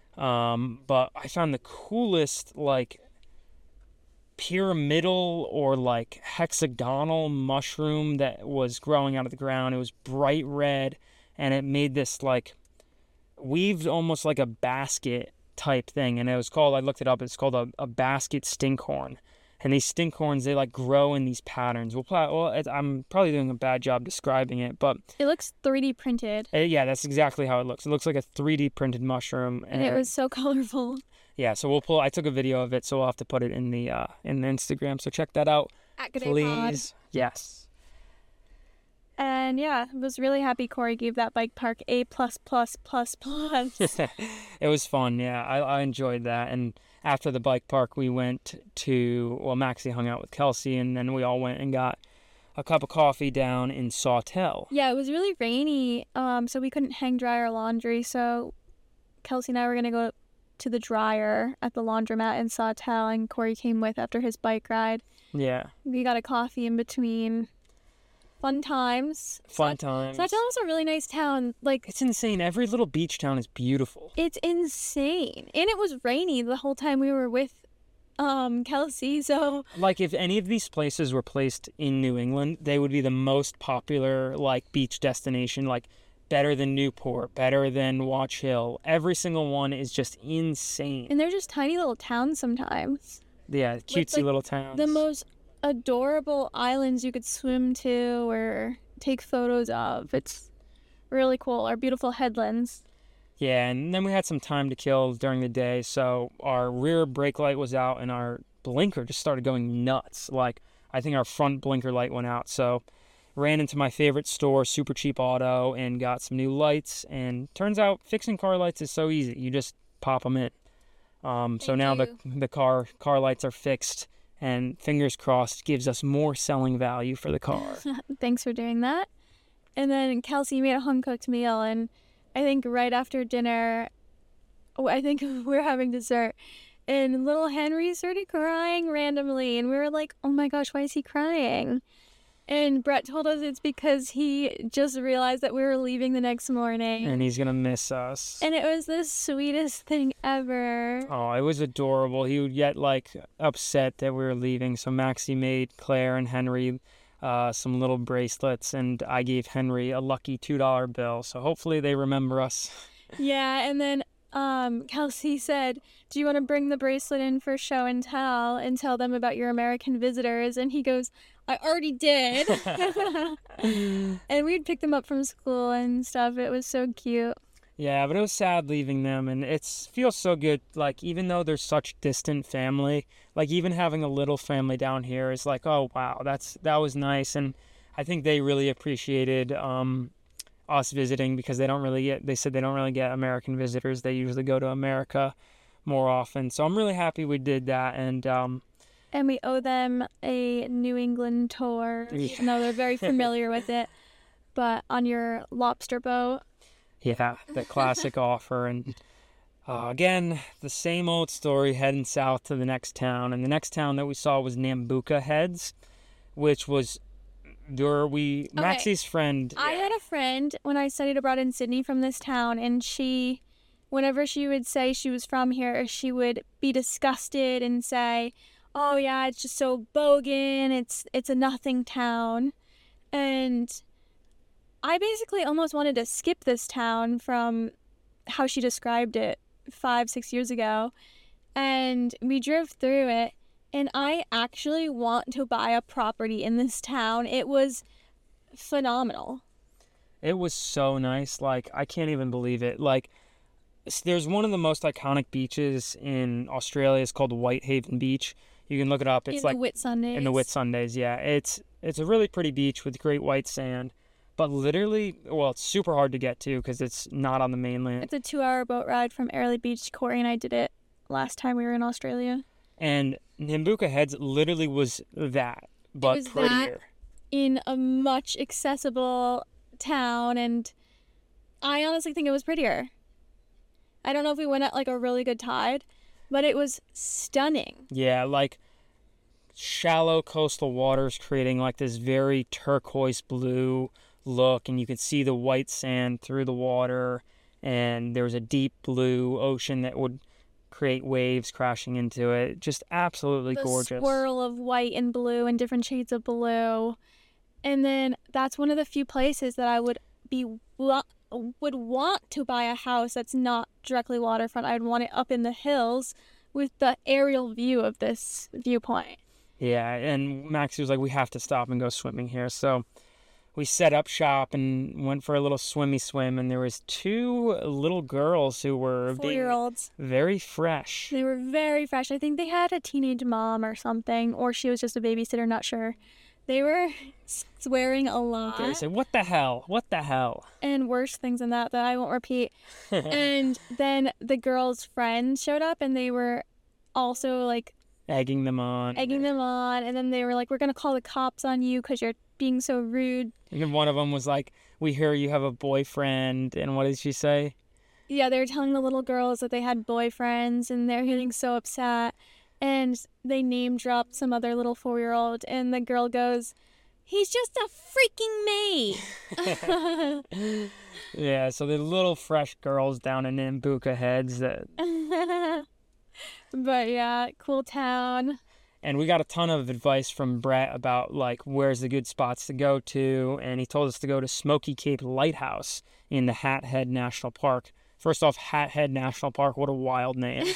Um, but I found the coolest, like, pyramidal or, like, hexagonal mushroom that was growing out of the ground. It was bright red, and it made this, like... weaved almost like a basket type thing, and it was called, I looked it up, it's called a, a basket stinkhorn. And these stinkhorns, they like grow in these patterns. We'll, well it, I'm probably doing a bad job describing it, but it looks three D printed. It, yeah, that's exactly how it looks. It looks like a three D printed mushroom, and, and it was so colorful. Yeah, so we'll pull. I took a video of it, so we'll have to put it in the uh, in the Instagram. So check that out, At Good Day please. Pod. Yes. And yeah, I was really happy Corey gave that bike park A plus plus plus plus. It was fun, yeah. I, I enjoyed that. And after the bike park, we went to, well, Maxie hung out with Kelsey, and then we all went and got a cup of coffee down in Sawtell. Yeah, it was really rainy, um, so we couldn't hang dry our laundry. So Kelsey and I were going to go to the dryer at the laundromat in Sawtell, and Corey came with after his bike ride. Yeah. We got a coffee in between. Fun times. Fun times. Sawtell is a really nice town. Like, it's insane. Every little beach town is beautiful. It's insane. And it was rainy the whole time we were with um Kelsey, so like if any of these places were placed in New England, they would be the most popular like beach destination, like better than Newport, better than Watch Hill. Every single one is just insane. And they're just tiny little towns sometimes. Yeah, cutesy like, little towns. The most adorable islands you could swim to or take photos of. It's really cool. Our beautiful headlands. Yeah, and then we had some time to kill during the day, so our rear brake light was out and our blinker just started going nuts. Like, I think our front blinker light went out, so ran into my favorite store, Super Cheap Auto, and got some new lights. And turns out fixing car lights is so easy. You just pop them in. Um, so now the the car car lights are fixed, and fingers crossed gives us more selling value for the car. Thanks for doing that. And then Kelsey made a home-cooked meal, and I think right after dinner, oh, I think we were having dessert, and little Henry started crying randomly, and we were like, oh my gosh, why is he crying? And Brett told us it's because he just realized that we were leaving the next morning. And he's going to miss us. And it was the sweetest thing ever. Oh, it was adorable. He would get, like, upset that we were leaving. So Maxie made Claire and Henry uh, some little bracelets, and I gave Henry a lucky two dollar bill. So hopefully they remember us. Yeah, and then um, Kelsey said, do you want to bring the bracelet in for show and tell and tell them about your American visitors? And he goes, I already did. And we'd pick them up from school and stuff. It was so cute. Yeah, but it was sad leaving them, and it feels so good. Like, even though they're such distant family, like, even having a little family down here is like, oh, wow, that's that was nice. And I think they really appreciated um, us visiting, because they don't really get, they said they don't really get American visitors. They usually go to America more often. So I'm really happy we did that. And um, And we owe them a New England tour. Yeah. No, they're very familiar with it. But on your lobster boat. Yeah, the classic offer. And uh, again, the same old story, heading south to the next town. And the next town that we saw was Nambucca Heads, which was where we, okay. Maxie's friend. I had a friend when I studied abroad in Sydney from this town, and she, whenever she would say she was from here, she would be disgusted and say, oh yeah, it's just so bogan, it's it's a nothing town. And I basically almost wanted to skip this town from how she described it five, six years ago. And we drove through it, and I actually want to buy a property in this town. It was phenomenal. It was so nice. Like, I can't even believe it. Like, there's one of the most iconic beaches in Australia. It's called Whitehaven Beach. You can look it up. It's in like the Whitsundays. In the Whitsundays, yeah. It's it's a really pretty beach with great white sand, but literally, well, it's super hard to get to because it's not on the mainland. It's a two-hour boat ride from Airlie Beach. Corey and I did it last time we were in Australia. And Nambucca Heads literally was that, but it was prettier. That in a much accessible town, and I honestly think it was prettier. I don't know if we went at like a really good tide, but it was stunning. Yeah, like shallow coastal waters creating like this very turquoise blue look, and you could see the white sand through the water, and there was a deep blue ocean that would create waves crashing into it. Just absolutely the gorgeous. The swirl of white and blue and different shades of blue. And then that's one of the few places that I would be would want to buy a house that's not directly waterfront. I'd want it up in the hills with the aerial view of this viewpoint. Yeah, and Maxie was like, we have to stop and go swimming here. So we set up shop and went for a little swimmy swim, and there was two little girls who were four-year-olds, very fresh. They were very fresh. I think they had a teenage mom or something, or she was just a babysitter, not sure. They were swearing a lot. They say, what the hell? What the hell? And worse things than that that I won't repeat. And then the girls' friends showed up and they were also like Egging them on. egging them on. And then they were like, we're going to call the cops on you because you're being so rude. And one of them was like, we hear you have a boyfriend. And what did she say? Yeah, they were telling the little girls that they had boyfriends and they're getting so upset. And they name dropped some other little four-year-old. And the girl goes, he's just a freaking me. Yeah, so the little fresh girls down in Nambucca Heads. That... But yeah, cool town. And we got a ton of advice from Brett about, like, where's the good spots to go to. And he told us to go to Smoky Cape Lighthouse in the Hat Head National Park. First off, Hat Head National Park, what a wild name.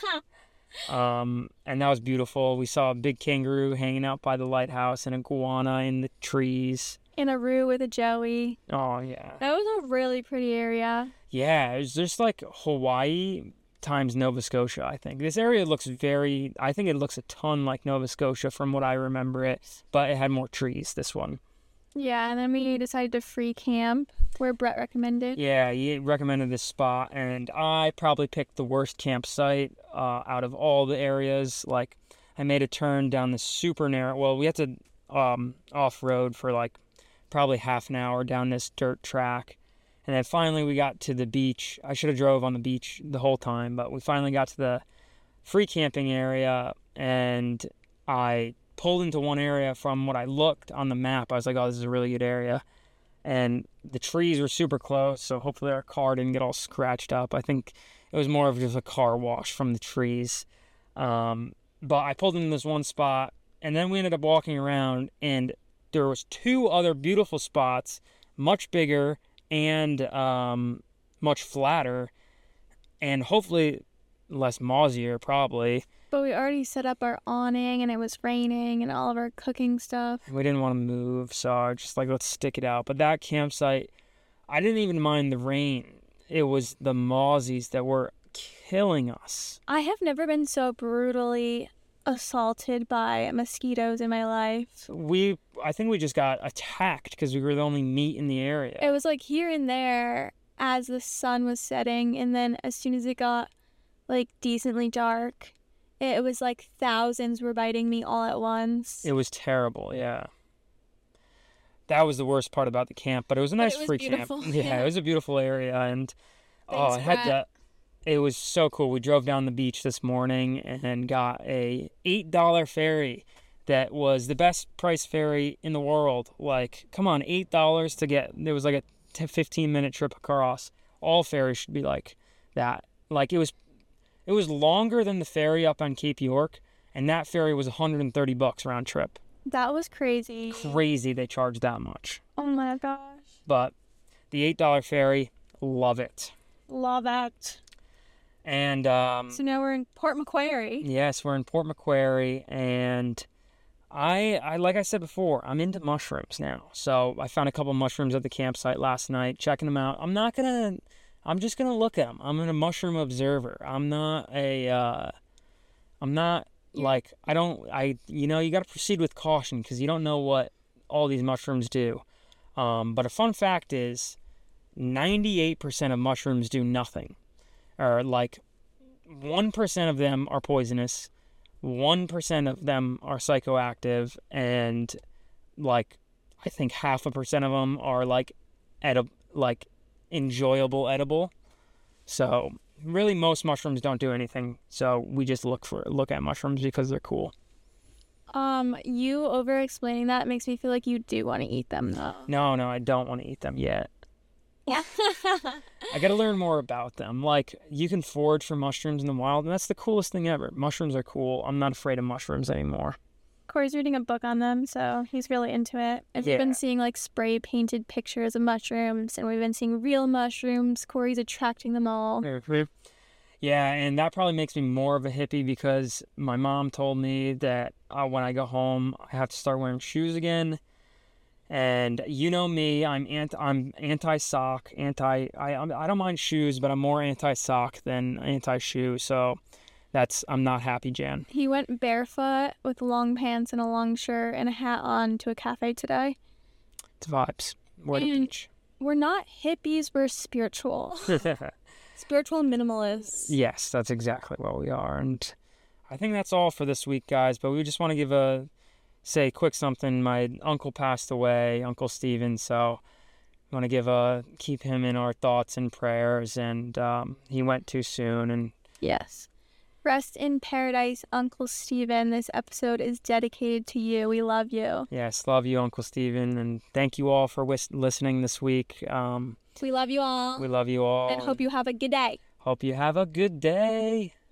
um, and that was beautiful. We saw a big kangaroo hanging out by the lighthouse and an iguana in the trees. In a roo with a joey. Oh, yeah. That was a really pretty area. Yeah, it was just like Hawaii times Nova Scotia, I think. This area looks very, I think it looks a ton like Nova Scotia from what I remember it, but it had more trees, this one. Yeah, and then we decided to free camp where Brett recommended. Yeah, he recommended this spot, and I probably picked the worst campsite uh, out of all the areas. Like, I made a turn down this super narrow, well, we had to um, off-road for like probably half an hour down this dirt track. And then finally we got to the beach. I should have drove on the beach the whole time, but we finally got to the free camping area, and I pulled into one area. From what I looked on the map, I was like, oh, this is a really good area. And the trees were super close, so hopefully our car didn't get all scratched up. I think it was more of just a car wash from the trees. Um, but I pulled into this one spot, and then we ended up walking around, and there was two other beautiful spots, much bigger and um, much flatter, and hopefully less mozzier, probably. But we already set up our awning, and it was raining, and all of our cooking stuff. We didn't want to move, so I was just like, let's stick it out. But that campsite, I didn't even mind the rain. It was the mozzies that were killing us. I have never been so brutally assaulted by mosquitoes in my life. We, I think we just got attacked because we were the only meat in the area. It was like here and there as the sun was setting, and then as soon as it got like decently dark, it was like thousands were biting me all at once. It was terrible, yeah. That was the worst part about the camp, but it was a nice it was free beautiful. camp. Yeah, Yeah. it was a beautiful area, and oh, Thanks, it had Brett. that. It was so cool. We drove down the beach this morning and got a eight dollar ferry that was the best price ferry in the world. Like, come on, eight dollars to get, there was like a fifteen minute trip across. All ferries should be like that. Like, it was, it was longer than the ferry up on Cape York, and that ferry was one hundred thirty bucks round trip. That was crazy. Crazy they charged that much. Oh my gosh. But the eight dollar ferry, love it. Love that. And um, So now we're in Port Macquarie. yes, we're in Port Macquarie, and I, I like I said before, I'm into mushrooms now. So I found a couple mushrooms at the campsite last night, checking them out. I'm not gonna, I'm just gonna look at them. I'm a mushroom observer. I'm not a, uh, I'm not like I don't I you know you got to proceed with caution because you don't know what all these mushrooms do. Um, but a fun fact is, ninety-eight percent of mushrooms do nothing. Or like one percent of them are poisonous, one percent of them are psychoactive, and like I think half a percent of them are like edib- like enjoyable edible. So really most mushrooms don't do anything. So we just look for look at mushrooms because they're cool. Um, you over explaining that makes me feel like you do want to eat them though. No, no, I don't want to eat them yet. Yeah. I got to learn more about them. Like, you can forage for mushrooms in the wild, and that's the coolest thing ever. Mushrooms are cool. I'm not afraid of mushrooms anymore. Corey's reading a book on them, so he's really into it. And Yeah. we've been seeing like spray painted pictures of mushrooms, and we've been seeing real mushrooms. Corey's attracting them all. Yeah, and that probably makes me more of a hippie because my mom told me that uh, when I go home, I have to start wearing shoes again. And you know me, I'm anti, I'm anti-sock, anti, I, I'm- I don't mind shoes, but I'm more anti-sock than anti-shoe. So that's I'm not happy, Jan. He went barefoot with long pants and a long shirt and a hat on to a cafe today. It's vibes. We're at the And beach. We're not hippies, we're spiritual. Spiritual minimalists. Yes, that's exactly what we are. And I think that's all for this week, guys. But we just want to give a say quick something. My uncle passed away, Uncle Steven. So we want to give a keep him in our thoughts and prayers. And um, he went too soon. And Yes. Rest in paradise, Uncle Steven. This episode is dedicated to you. We love you. yes, love you, Uncle Steven. And thank you all for wis- listening this week. Um, We love you all. we love you all. And hope you have a good day. Hope you have a good day.